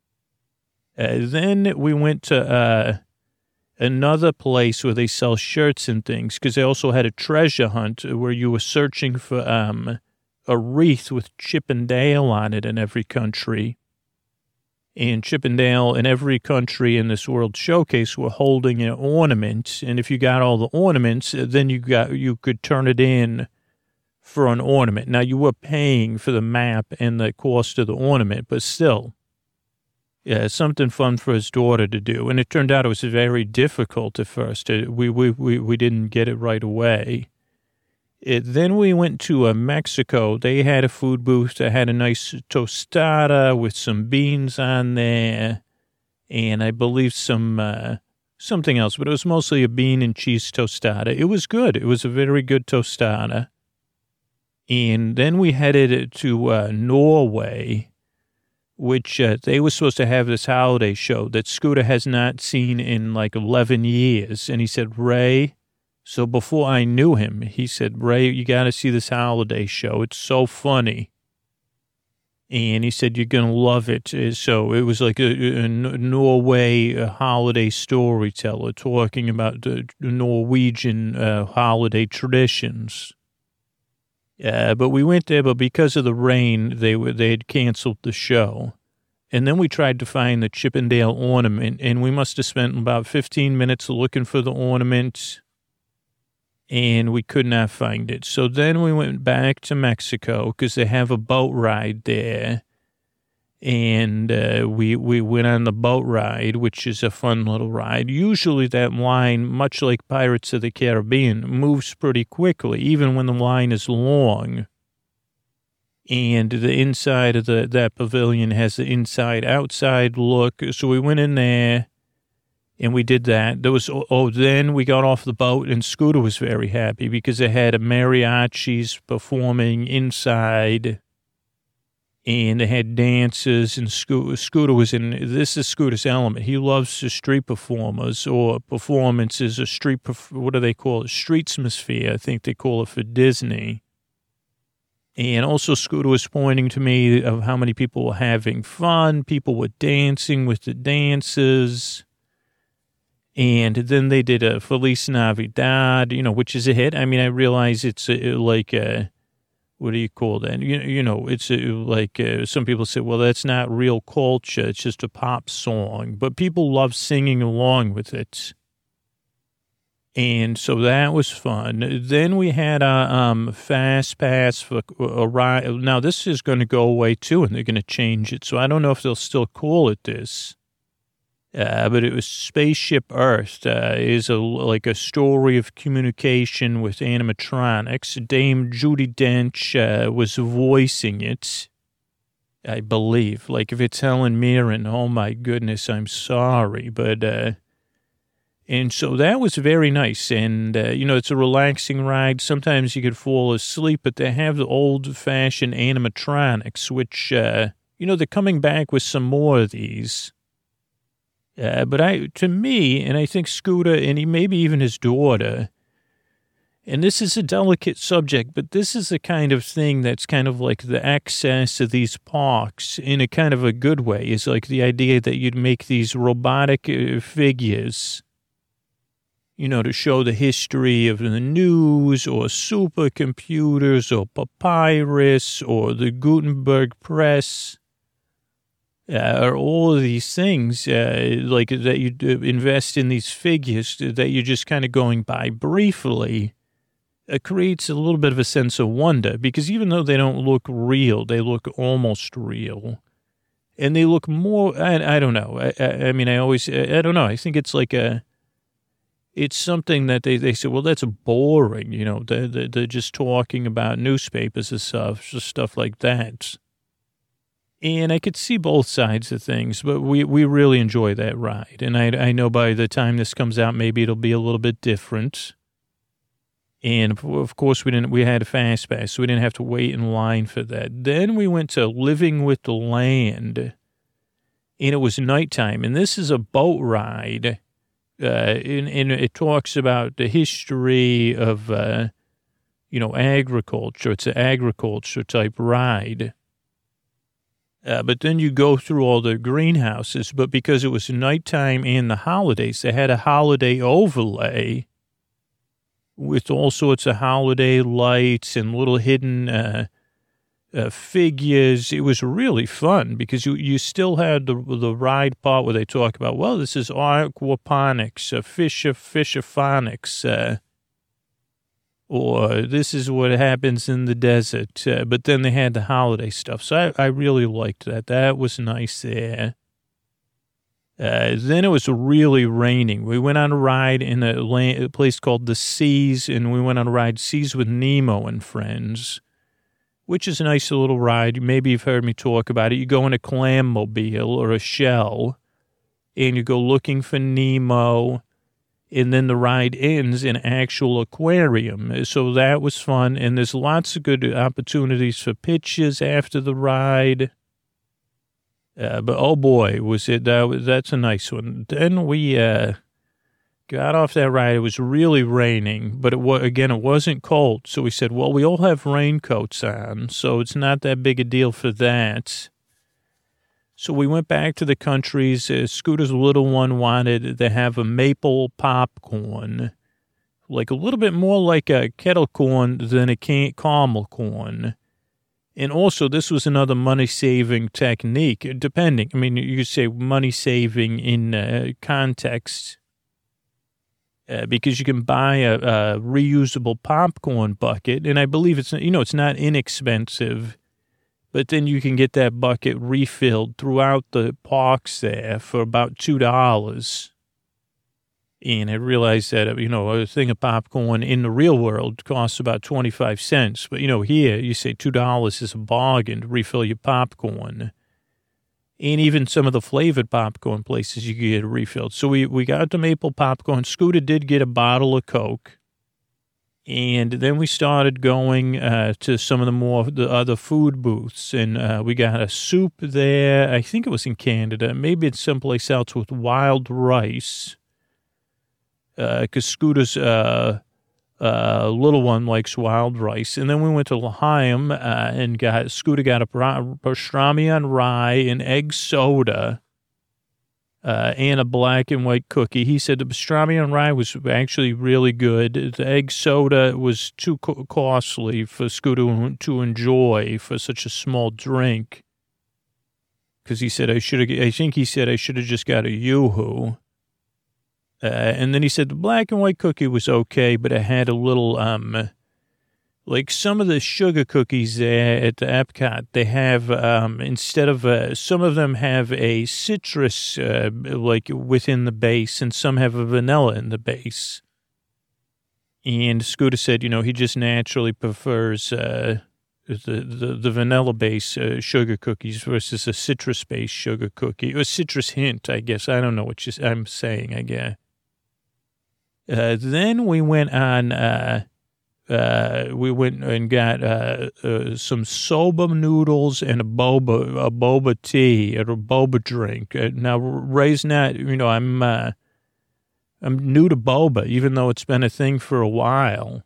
B: Then we went to another place where they sell shirts and things, because they also had a treasure hunt where you were searching for a wreath with Chip and Dale on it in every country. And Chippendale and every country in this World Showcase were holding an ornament. And if you got all the ornaments, then you could turn it in for an ornament. Now, you were paying for the map and the cost of the ornament, but still, yeah, something fun for his daughter to do. And it turned out it was very difficult at first. We didn't get it right away. Then we went to Mexico. They had a food booth that had a nice tostada with some beans on there, and I believe some something else, but it was mostly a bean and cheese tostada. It was good. It was a very good tostada. And then we headed to Norway, which they were supposed to have this holiday show that Scooter has not seen in like 11 years. And he said, Ray... So before I knew him, he said, Ray, you got to see this holiday show. It's so funny. And he said, you're going to love it. So it was like a Norway holiday storyteller talking about the Norwegian holiday traditions. But we went there, but because of the rain, they had canceled the show. And then we tried to find the Chippendale ornament, and we must have spent about 15 minutes looking for the ornament, and we could not find it. So then we went back to Mexico because they have a boat ride there. And we went on the boat ride, which is a fun little ride. Usually that line, much like Pirates of the Caribbean, moves pretty quickly, even when the line is long. And the inside of that pavilion has the inside-outside look. So we went in there. And we did that. Then we got off the boat, and Scooter was very happy because they had a mariachis performing inside, and they had dances, and Scooter was in, this is Scooter's element. He loves the street performers or performances, what do they call it? Streetsmosphere, I think they call it for Disney. And also Scooter was pointing to me of how many people were having fun. People were dancing with the dances. And then they did a Feliz Navidad, which is a hit. I mean, I realize it's like, what do you call that? It's like some people say, well, that's not real culture. It's just a pop song. But people love singing along with it. And so that was fun. Then we had a fast pass for a ride. Now, this is going to go away, too, and they're going to change it. So I don't know if they'll still call it this. But it was Spaceship Earth. Is like a story of communication with animatronics. Dame Judi Dench was voicing it, I believe. Like if it's Helen Mirren, oh my goodness, I'm sorry. But and so that was very nice. And it's a relaxing ride. Sometimes you could fall asleep, but they have the old-fashioned animatronics, which they're coming back with some more of these. But to me, and I think Scooter, and maybe even his daughter, and this is a delicate subject, but this is the kind of thing that's kind of like the excess of these parks in a kind of a good way, is like the idea that you'd make these robotic figures, to show the history of the news or supercomputers or papyrus or the Gutenberg press. Or all of these things, like that you invest in these figures that you're just kind of going by briefly, creates a little bit of a sense of wonder, because even though they don't look real, they look almost real. And they look more, I don't know. I mean, I don't know. I think it's like it's something that they say, well, that's boring, they're just talking about newspapers and stuff like that. And I could see both sides of things, but we really enjoy that ride. And I know by the time this comes out, maybe it'll be a little bit different. And of course, we had a fast pass, so we didn't have to wait in line for that. Then we went to Living with the Land, and it was nighttime. And this is a boat ride, and it talks about the history of, agriculture. It's an agriculture type ride. But then you go through all the greenhouses, but because it was nighttime and the holidays, they had a holiday overlay with all sorts of holiday lights and little hidden figures. It was really fun because you still had the ride part where they talk about, well, this is aquaponics, fishophonics, or this is what happens in the desert. But then they had the holiday stuff. So I really liked that. That was nice there. Then it was really raining. We went on a ride in a place called the Seas, and we went on a ride Seas with Nemo and Friends, which is a nice little ride. Maybe you've heard me talk about it. You go in a clam mobile or a shell, and you go looking for Nemo, and then the ride ends in an actual aquarium. So that was fun, and there's lots of good opportunities for pictures after the ride. But oh boy, was it that's a nice one. Then we got off that ride. It was really raining, but it wasn't cold. So we said, well, we all have raincoats on, so it's not that big a deal for that. So we went back to the countries. Scooter's little one wanted to have a maple popcorn, like a little bit more like a kettle corn than a caramel corn. And also, this was another money-saving technique, depending. I mean, you could say money-saving in context, because you can buy a reusable popcorn bucket, and I believe it's not inexpensive, but then you can get that bucket refilled throughout the parks there for about $2. And I realized that, a thing of popcorn in the real world costs about 25 cents. But, here you say $2 is a bargain to refill your popcorn. And even some of the flavored popcorn places you can get it refilled. So we got the maple popcorn. Scooter did get a bottle of Coke. And then we started going to some of the other food booths. And we got a soup there. I think it was in Canada. Maybe it's someplace else with wild rice. Because Scooter's little one likes wild rice. And then we went to L'Chaim and Scooter got a pastrami on rye, an egg soda, and a black and white cookie. He said the pastrami on rye was actually really good. The egg soda was too costly for Scooter to enjoy for such a small drink. Because he said I should have just got a Yoo-hoo. And then he said the black and white cookie was okay, but it had a little, like some of the sugar cookies there at the Epcot, they have, instead of, some of them have a citrus, like within the base, and some have a vanilla in the base. And Scooter said, he just naturally prefers, the vanilla base sugar cookies versus a citrus based sugar cookie, or citrus hint, I guess. I don't know what I'm saying, I guess. Then we went on, we went and got some soba noodles and a boba tea, or a boba drink. Now, Ray's not, I'm new to boba, even though it's been a thing for a while.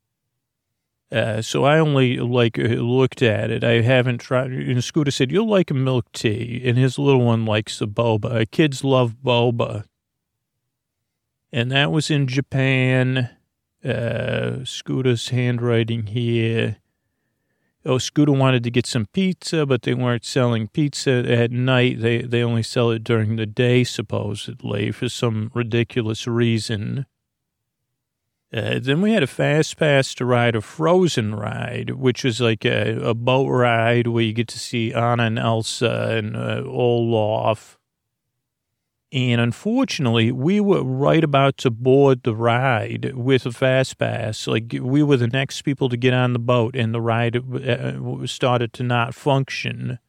B: So I only, looked at it. I haven't tried, and Scooter said, you'll like a milk tea, and his little one likes the boba. Kids love boba. And that was in Japan. Scooter's handwriting here. Oh, Scooter wanted to get some pizza, but they weren't selling pizza at night. They only sell it during the day, supposedly, for some ridiculous reason. Then we had a fast pass to ride a Frozen ride, which was like a boat ride where you get to see Anna and Elsa and Olaf. And unfortunately, we were right about to board the ride with a fast pass. Like, we were the next people to get on the boat, and the ride started to not function.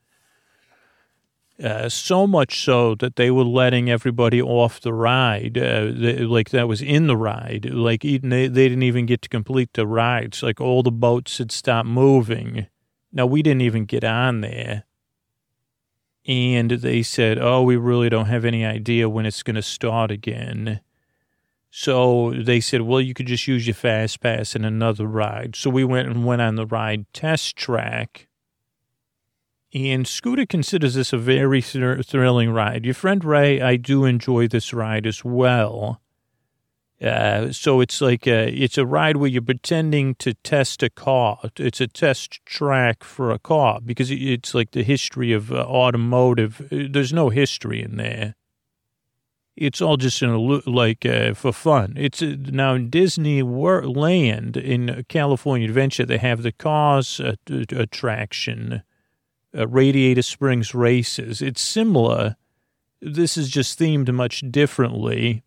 B: So much so that they were letting everybody off the ride, that was in the ride. Like, they didn't even get to complete the rides. Like, all the boats had stopped moving. Now, we didn't even get on there. And they said, oh, we really don't have any idea when it's going to start again. So they said, well, you could just use your fast pass in another ride. So we went on the ride Test Track. And Scooter considers this a very thrilling ride. Your friend Ray, I do enjoy this ride as well. So it's like it's a ride where you're pretending to test a car. It's a test track for a car because it's like the history of automotive. There's no history in there. It's all just for fun. It's now in Disney Land in California Adventure. They have the Cars attraction, Radiator Springs races. It's similar. This is just themed much differently.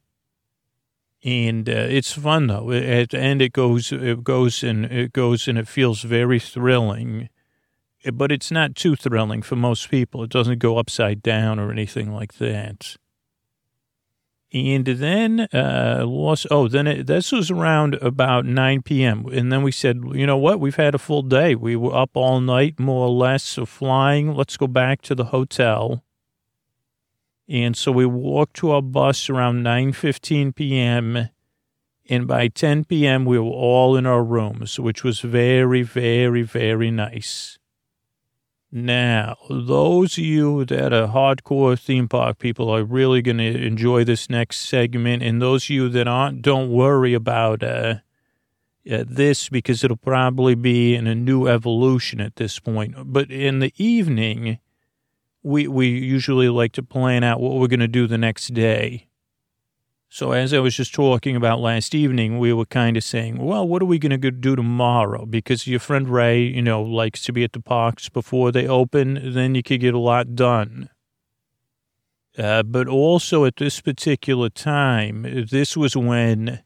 B: And it's fun though. At the end, it goes and it feels very thrilling, but it's not too thrilling for most people. It doesn't go upside down or anything like that. And then this was around about 9 p.m. And then we said, you know what? We've had a full day. We were up all night, more or less, flying. Let's go back to the hotel. And so we walked to our bus around 9:15 p.m., and by 10 p.m., we were all in our rooms, which was very, very, very nice. Now, those of you that are hardcore theme park people are really going to enjoy this next segment, and those of you that aren't, don't worry about this because it'll probably be in a new evolution at this point. But in the evening, we usually like to plan out what we're going to do the next day. So as I was just talking about last evening, we were kind of saying, well, what are we going to do tomorrow? Because your friend Ray, likes to be at the parks before they open. Then you could get a lot done. But also at this particular time, this was when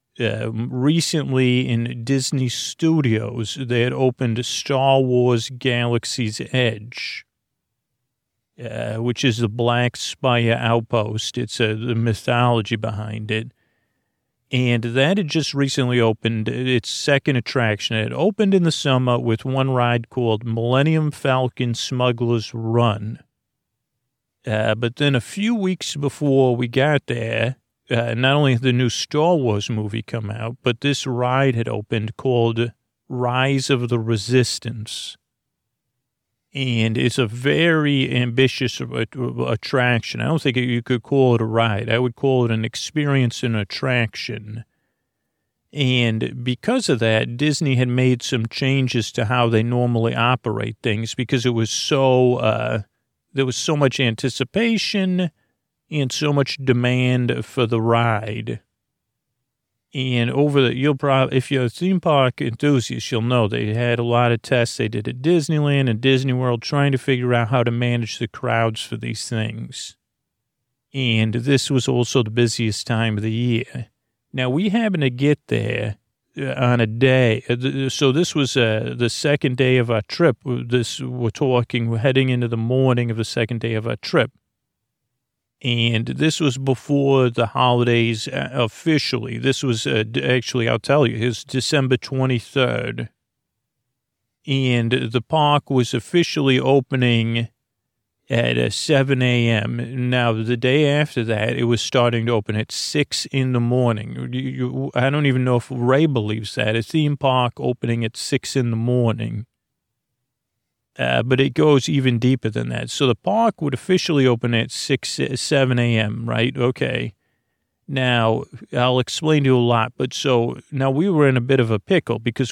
B: recently in Disney Studios, they had opened Star Wars Galaxy's Edge. Which is the Black Spire Outpost. It's the mythology behind it. And that had just recently opened its second attraction. It opened in the summer with one ride called Millennium Falcon Smuggler's Run. But then a few weeks before we got there, not only had the new Star Wars movie come out, but this ride had opened called Rise of the Resistance. And it's a very ambitious attraction. I don't think you could call it a ride. I would call it an experience and attraction. And because of that, Disney had made some changes to how they normally operate things because it was there was so much anticipation and so much demand for the ride. And if you're a theme park enthusiast, you'll know they had a lot of tests they did at Disneyland and Disney World trying to figure out how to manage the crowds for these things. And this was also the busiest time of the year. Now, we happened to get there on a day. So this was the second day of our trip. We're heading into the morning of the second day of our trip. And this was before the holidays officially. This was actually, I'll tell you, it was December 23rd. And the park was officially opening at 7 a.m. Now, the day after that, it was starting to open at 6 in the morning. I don't even know if Ray believes that. A theme park opening at 6 in the morning. But it goes even deeper than that. So the park would officially open at 7 a.m., right? Okay. Now, I'll explain to you a lot. But so now we were in a bit of a pickle because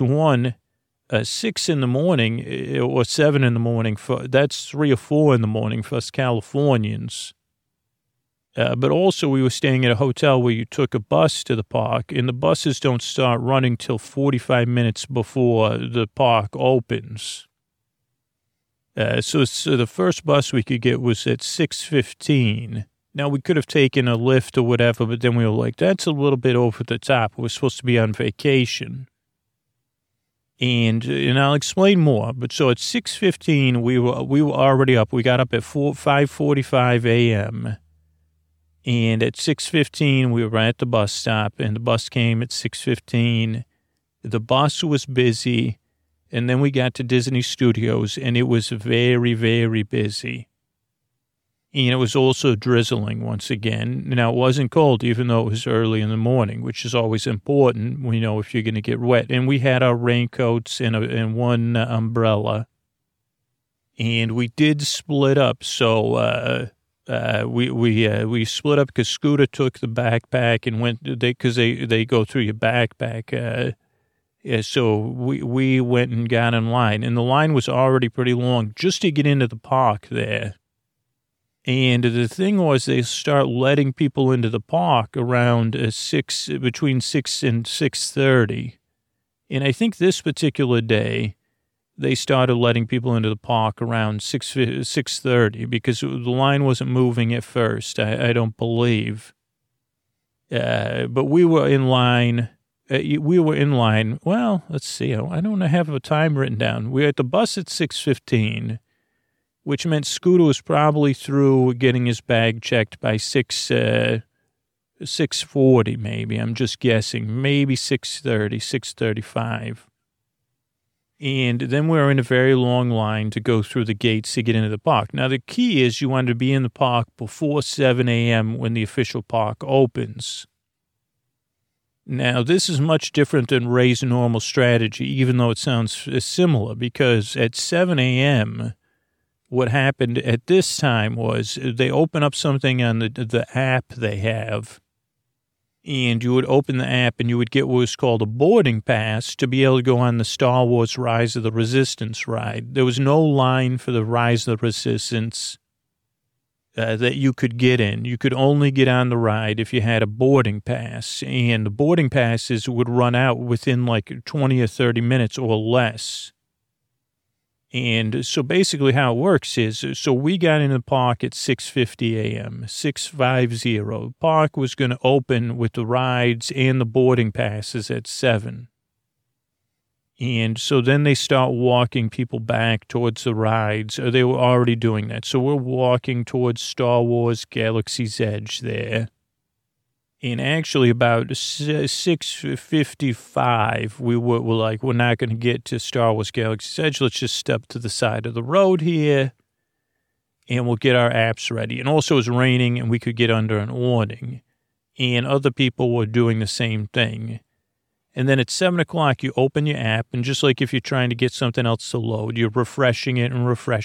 B: 6 in the morning or 7 in the morning, that's 3 or 4 in the morning for us Californians. But also we were staying at a hotel where you took a bus to the park, and the buses don't start running till 45 minutes before the park opens. So the first bus we could get was at 6:15. Now, we could have taken a Lyft or whatever, but then we were like, that's a little bit over the top. We're supposed to be on vacation. And I'll explain more. But so at 6:15, we were already up. We got up at 5:45 a.m. And at 6:15, we were at the bus stop, and the bus came at 6:15. The bus was busy. And then we got to Disney Studios, and it was very, very busy. And it was also drizzling once again. Now, it wasn't cold, even though it was early in the morning, which is always important, if you're going to get wet. And we had our raincoats and one umbrella. And we did split up. So we split up because Scooter took the backpack and went, because they go through your backpack. So we went and got in line, and the line was already pretty long just to get into the park there. And the thing was, they start letting people into the park around between 6 and 6:30. And I think this particular day, they started letting people into the park around 6:30 because the line wasn't moving at first, I don't believe. But we were in line. Well, let's see. I don't have a time written down. We were at the bus at 6:15. Which meant Scooter was probably through getting his bag checked by 6:40 maybe. I'm just guessing. Maybe 6:30, 6:35. And then we were in a very long line to go through the gates to get into the park. Now, the key is you wanted to be in the park before 7 a.m. when the official park opens. Now, this is much different than Ray's normal strategy, even though it sounds similar, because at 7 a.m., what happened at this time was they open up something on the app they have, and you would open the app and you would get what was called a boarding pass to be able to go on the Star Wars Rise of the Resistance ride. There was no line for the Rise of the Resistance that you could get in. You could only get on the ride if you had a boarding pass, and the boarding passes would run out within like 20 or 30 minutes or less. And so basically how it works is, so we got in the park at 6:50 a.m., 6:50. The park was going to open with the rides and the boarding passes at 7. And so then they start walking people back towards the rides. Or they were already doing that. So we're walking towards Star Wars Galaxy's Edge there. And actually about 6:55, we were like, we're not going to get to Star Wars Galaxy's Edge. Let's just step to the side of the road here, and we'll get our apps ready. And also it was raining, and we could get under an awning. And other people were doing the same thing. And then at 7 o'clock, you open your app, and just like if you're trying to get something else to load, you're refreshing it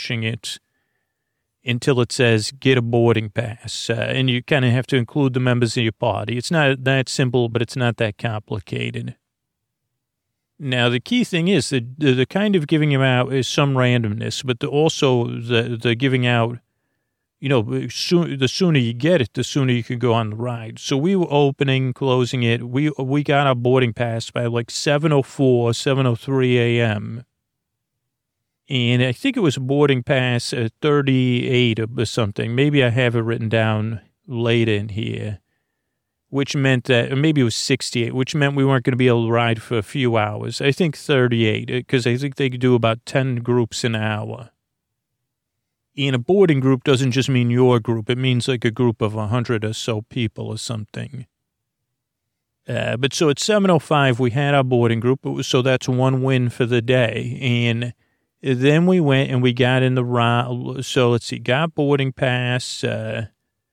B: until it says get a boarding pass. And you kind of have to include the members of your party. It's not that simple, but it's not that complicated. Now, the key thing is that the kind of giving them out is some randomness, but also the giving out, the sooner you get it, the sooner you can go on the ride. So we were opening, closing it. We got our boarding pass by like 7:04, 7:03 a.m., and I think it was a boarding pass at 38 or something. Maybe I have it written down later in here, which meant that, or maybe it was 68, which meant we weren't going to be able to ride for a few hours. I think 38, because I think they could do about 10 groups an hour. And a boarding group doesn't just mean your group. It means like a group of 100 or so people or something. But so at 7:05, we had our boarding group. So that's one win for the day. And then we went and we got in the ride. So let's see, got boarding pass to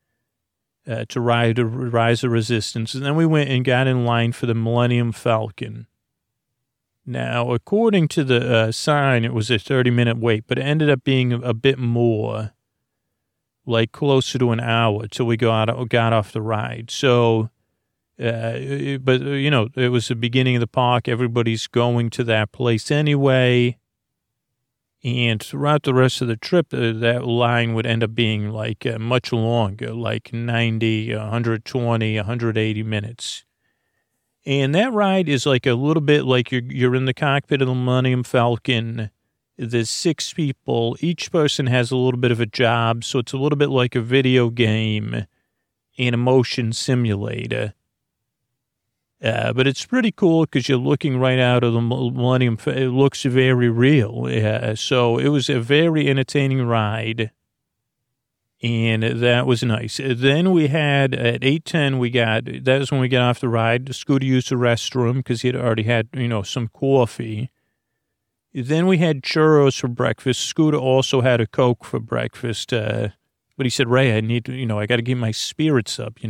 B: ride Rise of Resistance. And then we went and got in line for the Millennium Falcon. Now, according to the sign, it was a 30-minute wait, but it ended up being a bit more, like closer to an hour till we got off the ride. So, it was the beginning of the park. Everybody's going to that place anyway. And throughout the rest of the trip, that line would end up being like much longer, like 90, 120, 180 minutes. And that ride is like a little bit like you're in the cockpit of the Millennium Falcon. There's 6 people. Each person has a little bit of a job. So it's a little bit like a video game and a motion simulator. But it's pretty cool because you're looking right out of the Millennium. It looks very real. So it was a very entertaining ride. And that was nice. Then we had, at 8:10, that was when we got off the ride. Scooter used the restroom because he had already had, some coffee. Then we had churros for breakfast. Scooter also had a Coke for breakfast. But he said, Ray, I need to, I got to keep my spirits up,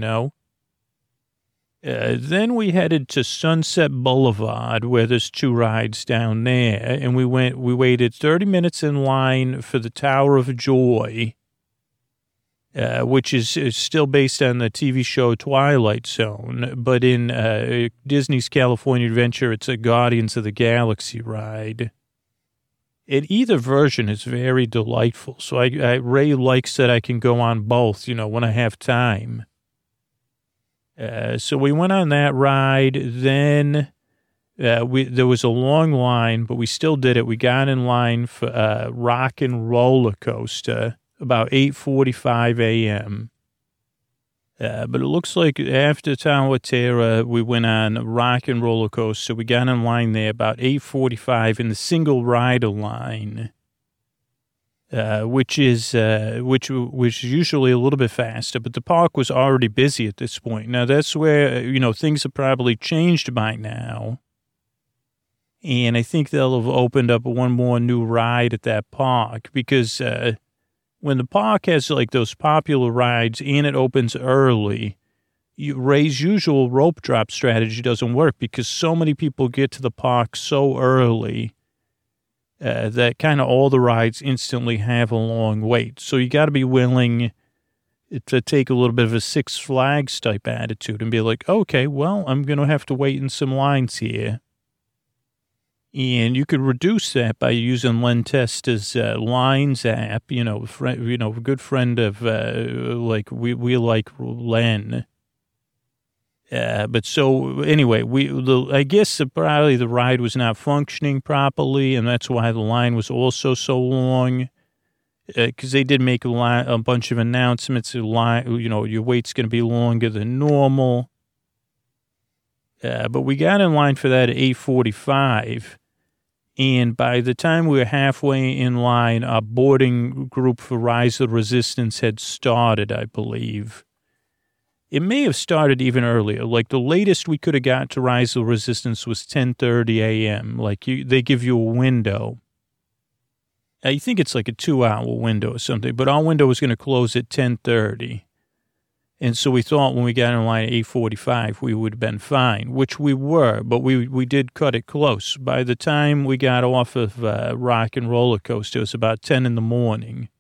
B: Then we headed to Sunset Boulevard, where there's 2 rides down there. And we waited 30 minutes in line for the Tower of Joy. which is still based on the TV show Twilight Zone. But in Disney's California Adventure, it's a Guardians of the Galaxy ride. And either version is very delightful. So Ray likes that I can go on both, when I have time. So we went on that ride. Then there was a long line, but we still did it. We got in line for Rock and Roller Coaster about 8:45 a.m. But it looks like after Tower Terror, we went on Rock and Roller Coaster. We got in line there about 8:45 in the single rider line, which is usually a little bit faster. But the park was already busy at this point. Now that's where things have probably changed by now, and I think they'll have opened up one more new ride at that park because. When the park has like those popular rides and it opens early, Ray's usual rope drop strategy doesn't work because so many people get to the park so early that kind of all the rides instantly have a long wait. So you got to be willing to take a little bit of a Six Flags type attitude and be like, okay, well, I'm going to have to wait in some lines here. And you could reduce that by using Len Testa's Lines app, a good friend of, we like Len. But so anyway, I guess probably the ride was not functioning properly, and that's why the line was also so long. Because they did make a bunch of announcements. Your wait's going to be longer than normal. But we got in line for that at 8:45. And by the time we were halfway in line, our boarding group for Rise of the Resistance had started, I believe. It may have started even earlier. Like the latest we could have got to Rise of the Resistance was 10:30 a.m. Like they give you a window. I think it's like a 2-hour window or something, but our window was going to close at 10:30. And so we thought when we got in line at 8:45, we would have been fine, which we were, but we did cut it close. By the time we got off of Rock and Roller Coaster, it was about 10 in the morning.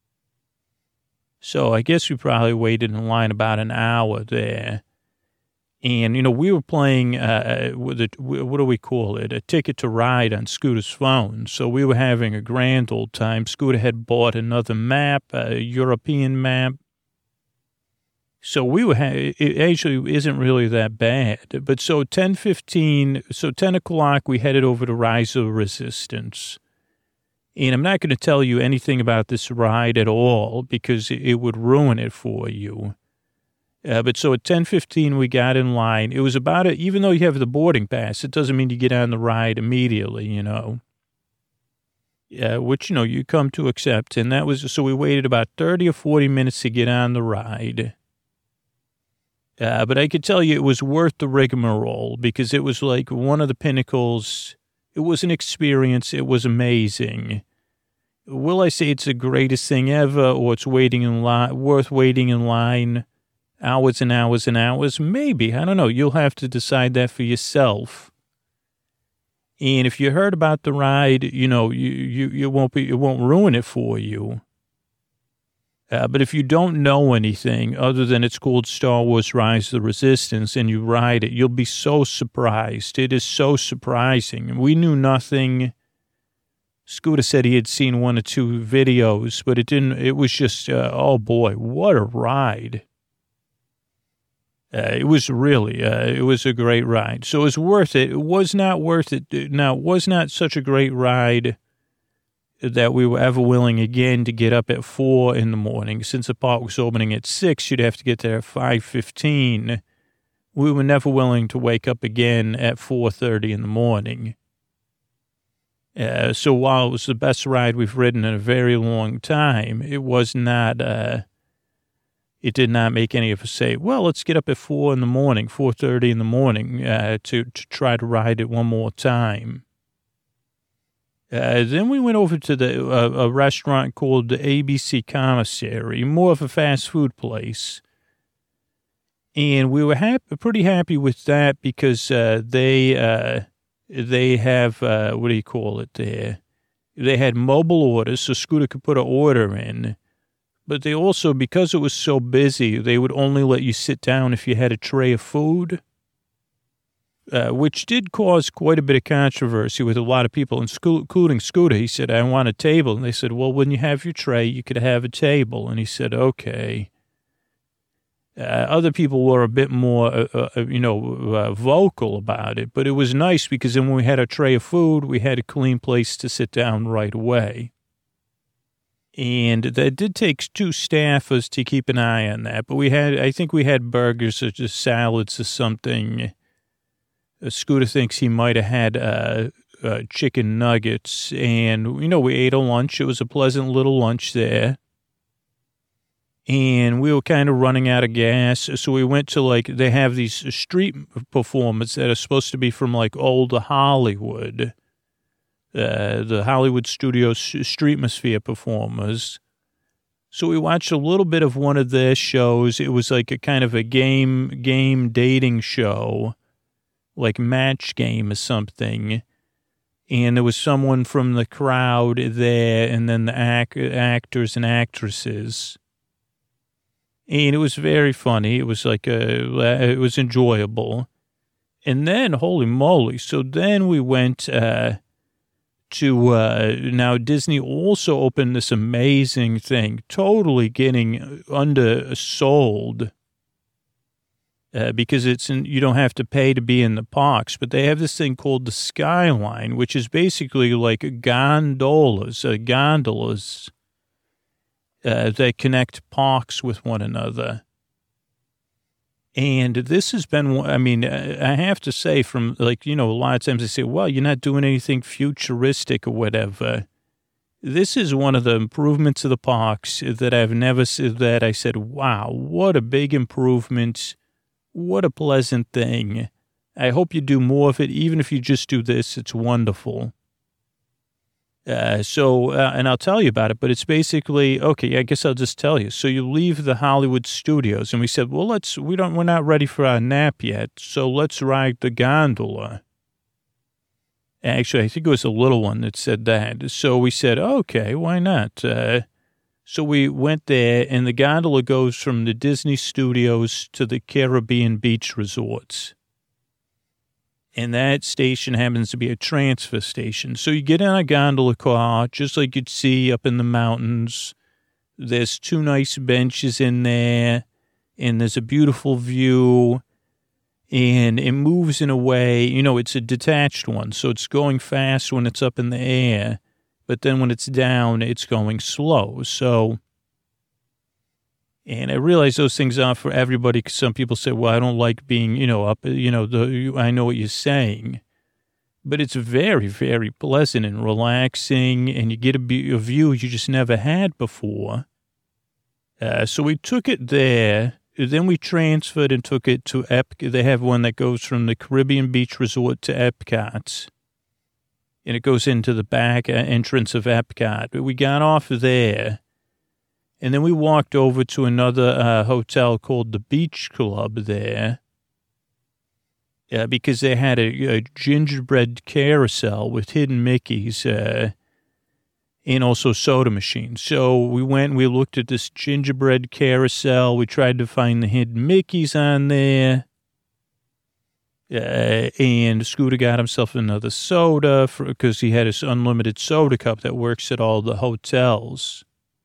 B: So I guess we probably waited in line about an hour there. And, we were playing, what do we call it? A Ticket to Ride on Scooter's phone. So we were having a grand old time. Scooter had bought another map, a European map. So it actually isn't really that bad. But so 10:15, so 10 o'clock, we headed over to Rise of the Resistance. And I'm not going to tell you anything about this ride at all because it would ruin it for you. But so at 10:15, we got in line. It was even though you have the boarding pass, it doesn't mean you get on the ride immediately, which, you come to accept. And so we waited about 30 or 40 minutes to get on the ride. But I could tell you it was worth the rigmarole because it was like one of the pinnacles. It was an experience. It was amazing. Will I say it's the greatest thing ever or it's worth waiting in line hours and hours and hours? Maybe. I don't know. You'll have to decide that for yourself. And if you heard about the ride, it won't ruin it for you. But if you don't know anything other than it's called Star Wars Rise of the Resistance and you ride it, you'll be so surprised. It is so surprising. We knew nothing. Scooter said he had seen 1 or 2 videos, but it was just, oh boy, what a ride. It was a great ride. So it was worth it. It was not worth it. Now, it was not such a great ride that we were ever willing again to get up at 4 in the morning. Since the park was opening at 6, you'd have to get there at 5:15. We were never willing to wake up again at 4:30 in the morning. So while it was the best ride we've ridden in a very long time, it was not, it did not make any of us say, well, let's get up at 4 in the morning, 4:30 in the morning, to try to ride it one more time. Then we went over to a restaurant called the ABC Commissary, more of a fast food place. And we were pretty happy with that because they have, what do you call it there? They had mobile orders, so Scooter could put an order in. But they also, because it was so busy, they would only let you sit down if you had a tray of food, which did cause quite a bit of controversy with a lot of people, including Scooter. He said, I want a table. And they said, well, when you have your tray, you could have a table. And he said, okay. Other people were a bit more, vocal about it. But it was nice because then when we had a tray of food, we had a clean place to sit down right away. And that did take 2 staffers to keep an eye on that. But I think we had burgers or just salads or something. Scooter thinks he might have had chicken nuggets. And, we ate a lunch. It was a pleasant little lunch there. And we were kind of running out of gas. So we went to, they have these street performers that are supposed to be from, old Hollywood. The Hollywood Studios Streetmosphere performers. So we watched a little bit of one of their shows. It was like a kind of a game dating show. Like Match Game or something, and there was someone from the crowd there, and then the actors and actresses, and it was very funny. It was it was enjoyable, and then holy moly! So then we went to now Disney also opened this amazing thing, totally getting undersold. Because you don't have to pay to be in the parks, but they have this thing called the Skyline, which is basically like gondolas that connect parks with one another. And this has been, I have to say from a lot of times they say, well, you're not doing anything futuristic or whatever. This is one of the improvements of the parks that I've never seen that I said, wow, what a big improvement. What a pleasant thing. I hope you do more of it. Even if you just do this, it's wonderful. And I'll tell you about it, but it's basically, okay, I guess I'll just tell you. So you leave the Hollywood studios and we said, well, we're not ready for our nap yet. So let's ride the gondola. Actually, I think it was a little one that said that. So we said, okay, why not? So we went there, and the gondola goes from the Disney studios to the Caribbean beach resorts. And that station happens to be a transfer station. So you get in a gondola car, just like you'd see up in the mountains. There's 2 nice benches in there, and there's a beautiful view. And it moves in a way, it's a detached one. So it's going fast when it's up in the air. But then when it's down, it's going slow. So, and I realize those things aren't for everybody because some people say, well, I don't like being, up, I know what you're saying. But it's very, very pleasant and relaxing, and you get a view you just never had before. So we took it there. Then we transferred and took it to Epcot. They have one that goes from the Caribbean Beach Resort to Epcot. And it goes into the back entrance of Epcot. But we got off there, and then we walked over to another hotel called the Beach Club there, because they had a gingerbread carousel with hidden Mickeys and also soda machines. So we went and we looked at this gingerbread carousel. We tried to find the hidden Mickeys on there. And Scooter got himself another soda because he had his unlimited soda cup that works at all the hotels.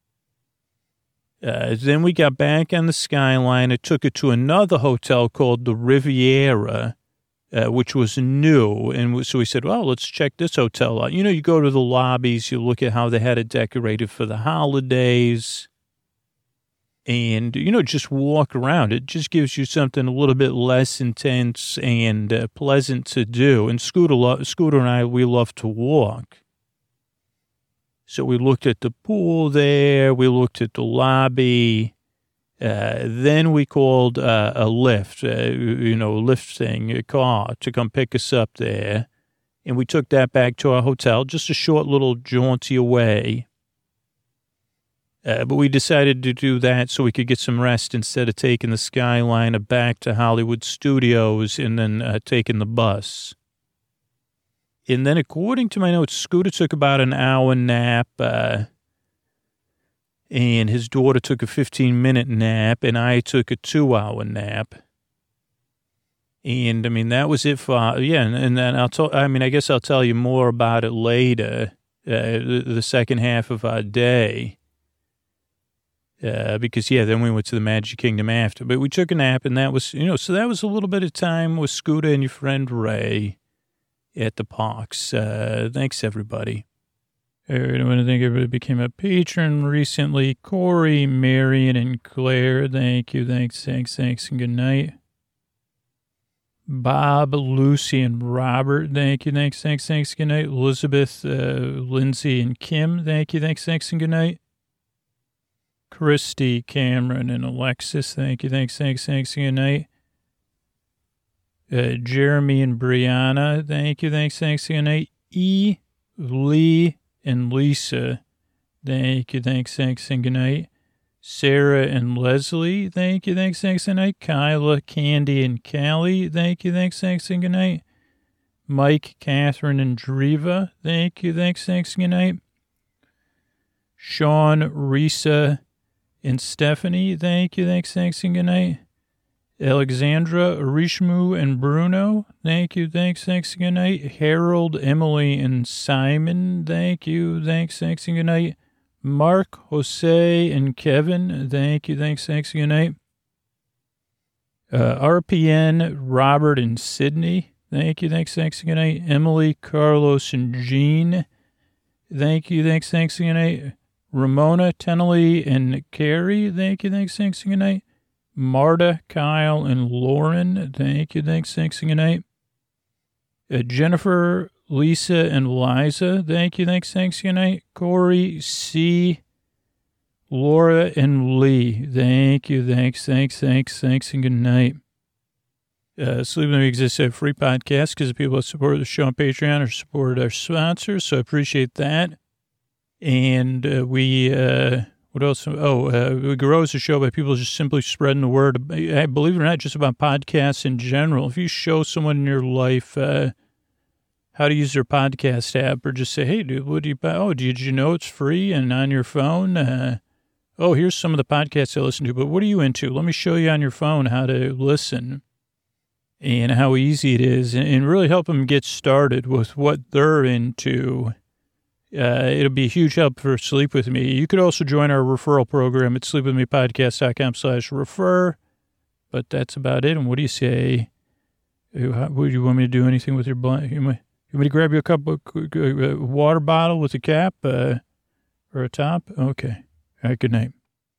B: Then we got back on the Skyline. I took it to another hotel called the Riviera, which was new. And so we said, well, let's check this hotel out. You go to the lobbies, you look at how they had it decorated for the holidays. And, just walk around. It just gives you something a little bit less intense and pleasant to do. And Scooter and I, we love to walk. So we looked at the pool there. We looked at the lobby. Then we called a Lyft, Lyft thing, a car to come pick us up there. And we took that back to our hotel, just a short little jaunty away. But we decided to do that so we could get some rest instead of taking the Skyline back to Hollywood Studios and then taking the bus. And then according to my notes, Scooter took about an hour nap. and his daughter took a 15-minute nap, and I took a 2-hour nap. And, I mean, that was it for, and then I guess I'll tell you more about it later, the second half of our day. Because, then we went to the Magic Kingdom after. But we took a nap, and that was, so that was a little bit of time with Scooter and your friend Ray at the parks. Thanks, everybody. I want to thank everybody who became a patron recently. Corey, Marion, and Claire, thank you. Thanks, and good night. Bob, Lucy, and Robert, thank you. Thanks, good night. Elizabeth, Lindsay, and Kim, thank you. Thanks, and good night. Christy, Cameron, and Alexis, thank you. Thanks, and good night. Jeremy and Brianna, thank you. Thanks, and good night. E, Lee, and Lisa, thank you. Thanks, and good night. Sarah and Leslie, thank you. Thanks, and good night. Kyla, Candy, and Callie, thank you. Thanks, and good night. Mike, Catherine, and Dreva, thank you. Thanks, and good night. Sean, Risa, and Stephanie, thank you. Thanks, and good night. Alexandra, Rishmu, and Bruno, thank you. Thanks, and good night. Harold, Emily, and Simon, thank you. Thanks, and good night. Mark, Jose, and Kevin, thank you. Thanks, and good night. RPN, Robert, and Sydney, thank you. Thanks, and good night. Emily, Carlos, and Jean, thank you. Thanks, and good night. Ramona, Tennelly, and Carrie, thank you. Thanks, and good night. Marta, Kyle, and Lauren, thank you. Thanks, and good night. Jennifer, Lisa, and Liza, thank you. Thanks, good night. Corey, C, Laura, and Lee, thank you. Thanks, and good night. Sleep With Me exists as a free podcast because the people that support the show on Patreon are supported our sponsors, so I appreciate that. And what else? We grow as a show by people just simply spreading the word. I believe it or not, just about podcasts in general. If you show someone in your life how to use their podcast app, or just say, hey, dude, what do you buy? Oh, did you know it's free and on your phone? Here's some of the podcasts I listen to, but what are you into? Let me show you on your phone how to listen and how easy it is, and really help them get started with what they're into. It'll be a huge help for Sleep With Me. You could also join our referral program at sleepwithmepodcast.com/refer. But that's about it. And what do you say? Would you want me to do anything with your blanket? You want me to grab you a cup of water bottle with a cap or a top? Okay. All right, good night.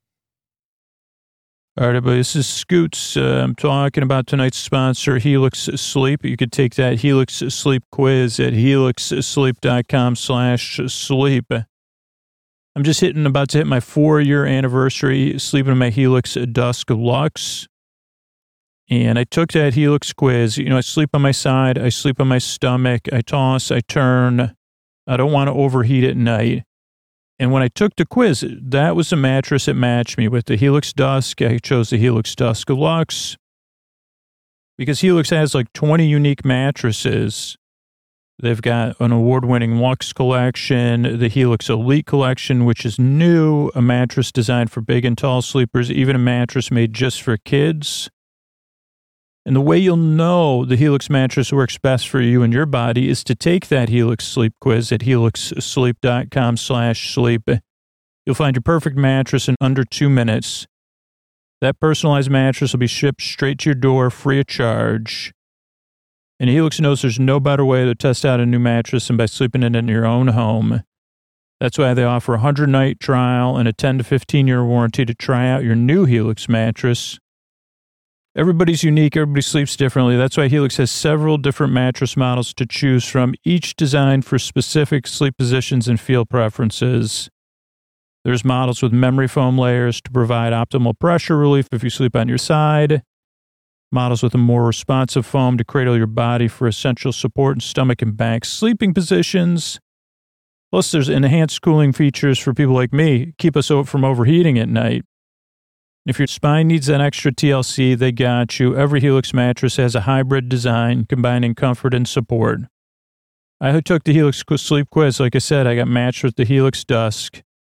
B: All right, everybody, this is Scoots. I'm talking about tonight's sponsor, Helix Sleep. You could take that Helix Sleep quiz at helixsleep.com/sleep. I'm just about to hit my 4-year anniversary sleeping in my Helix Dusk Luxe. And I took that Helix quiz. I sleep on my side. I sleep on my stomach. I toss. I turn. I don't want to overheat at night. And when I took the quiz, that was the mattress that matched me with the Helix Dusk. I chose the Helix Dusk Luxe because Helix has like 20 unique mattresses. They've got an award-winning Luxe collection, the Helix Elite collection, which is new, a mattress designed for big and tall sleepers, even a mattress made just for kids. And the way you'll know the Helix mattress works best for you and your body is to take that Helix Sleep quiz at helixsleep.com/sleep. You'll find your perfect mattress in under 2 minutes. That personalized mattress will be shipped straight to your door free of charge. And Helix knows there's no better way to test out a new mattress than by sleeping in it in your own home. That's why they offer a 100-night trial and a 10 to 15-year warranty to try out your new Helix mattress. Everybody's unique. Everybody sleeps differently. That's why Helix has several different mattress models to choose from, each designed for specific sleep positions and feel preferences. There's models with memory foam layers to provide optimal pressure relief if you sleep on your side. Models with a more responsive foam to cradle your body for essential support in stomach and back sleeping positions. Plus, there's enhanced cooling features for people like me, keep us from overheating at night. If your spine needs that extra TLC, they got you. Every Helix mattress has a hybrid design, combining comfort and support. I took the Helix Sleep quiz. Like I said, I got matched with the Helix Dusk.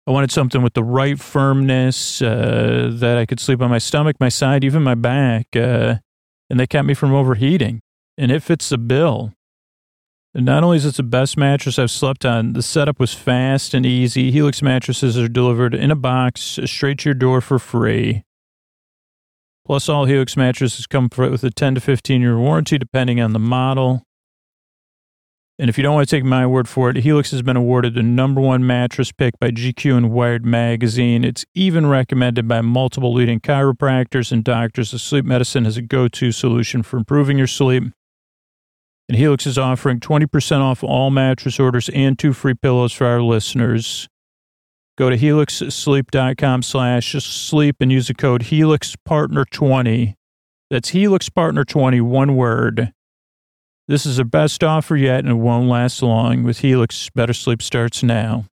B: I wanted something with the right firmness, that I could sleep on my stomach, my side, even my back. And they kept me from overheating. And it fits the bill. And not only is it the best mattress I've slept on, the setup was fast and easy. Helix mattresses are delivered in a box straight to your door for free. Plus, all Helix mattresses come with a 10 to 15-year warranty, depending on the model. And if you don't want to take my word for it, Helix has been awarded the #1 mattress pick by GQ and Wired magazine. It's even recommended by multiple leading chiropractors and doctors of sleep medicine as a go-to solution for improving your sleep. And Helix is offering 20% off all mattress orders and 2 free pillows for our listeners. Go to helixsleep.com/sleep and use the code HelixPartner20. That's HelixPartner20, one word. This is the best offer yet and it won't last long. With Helix, better sleep starts now.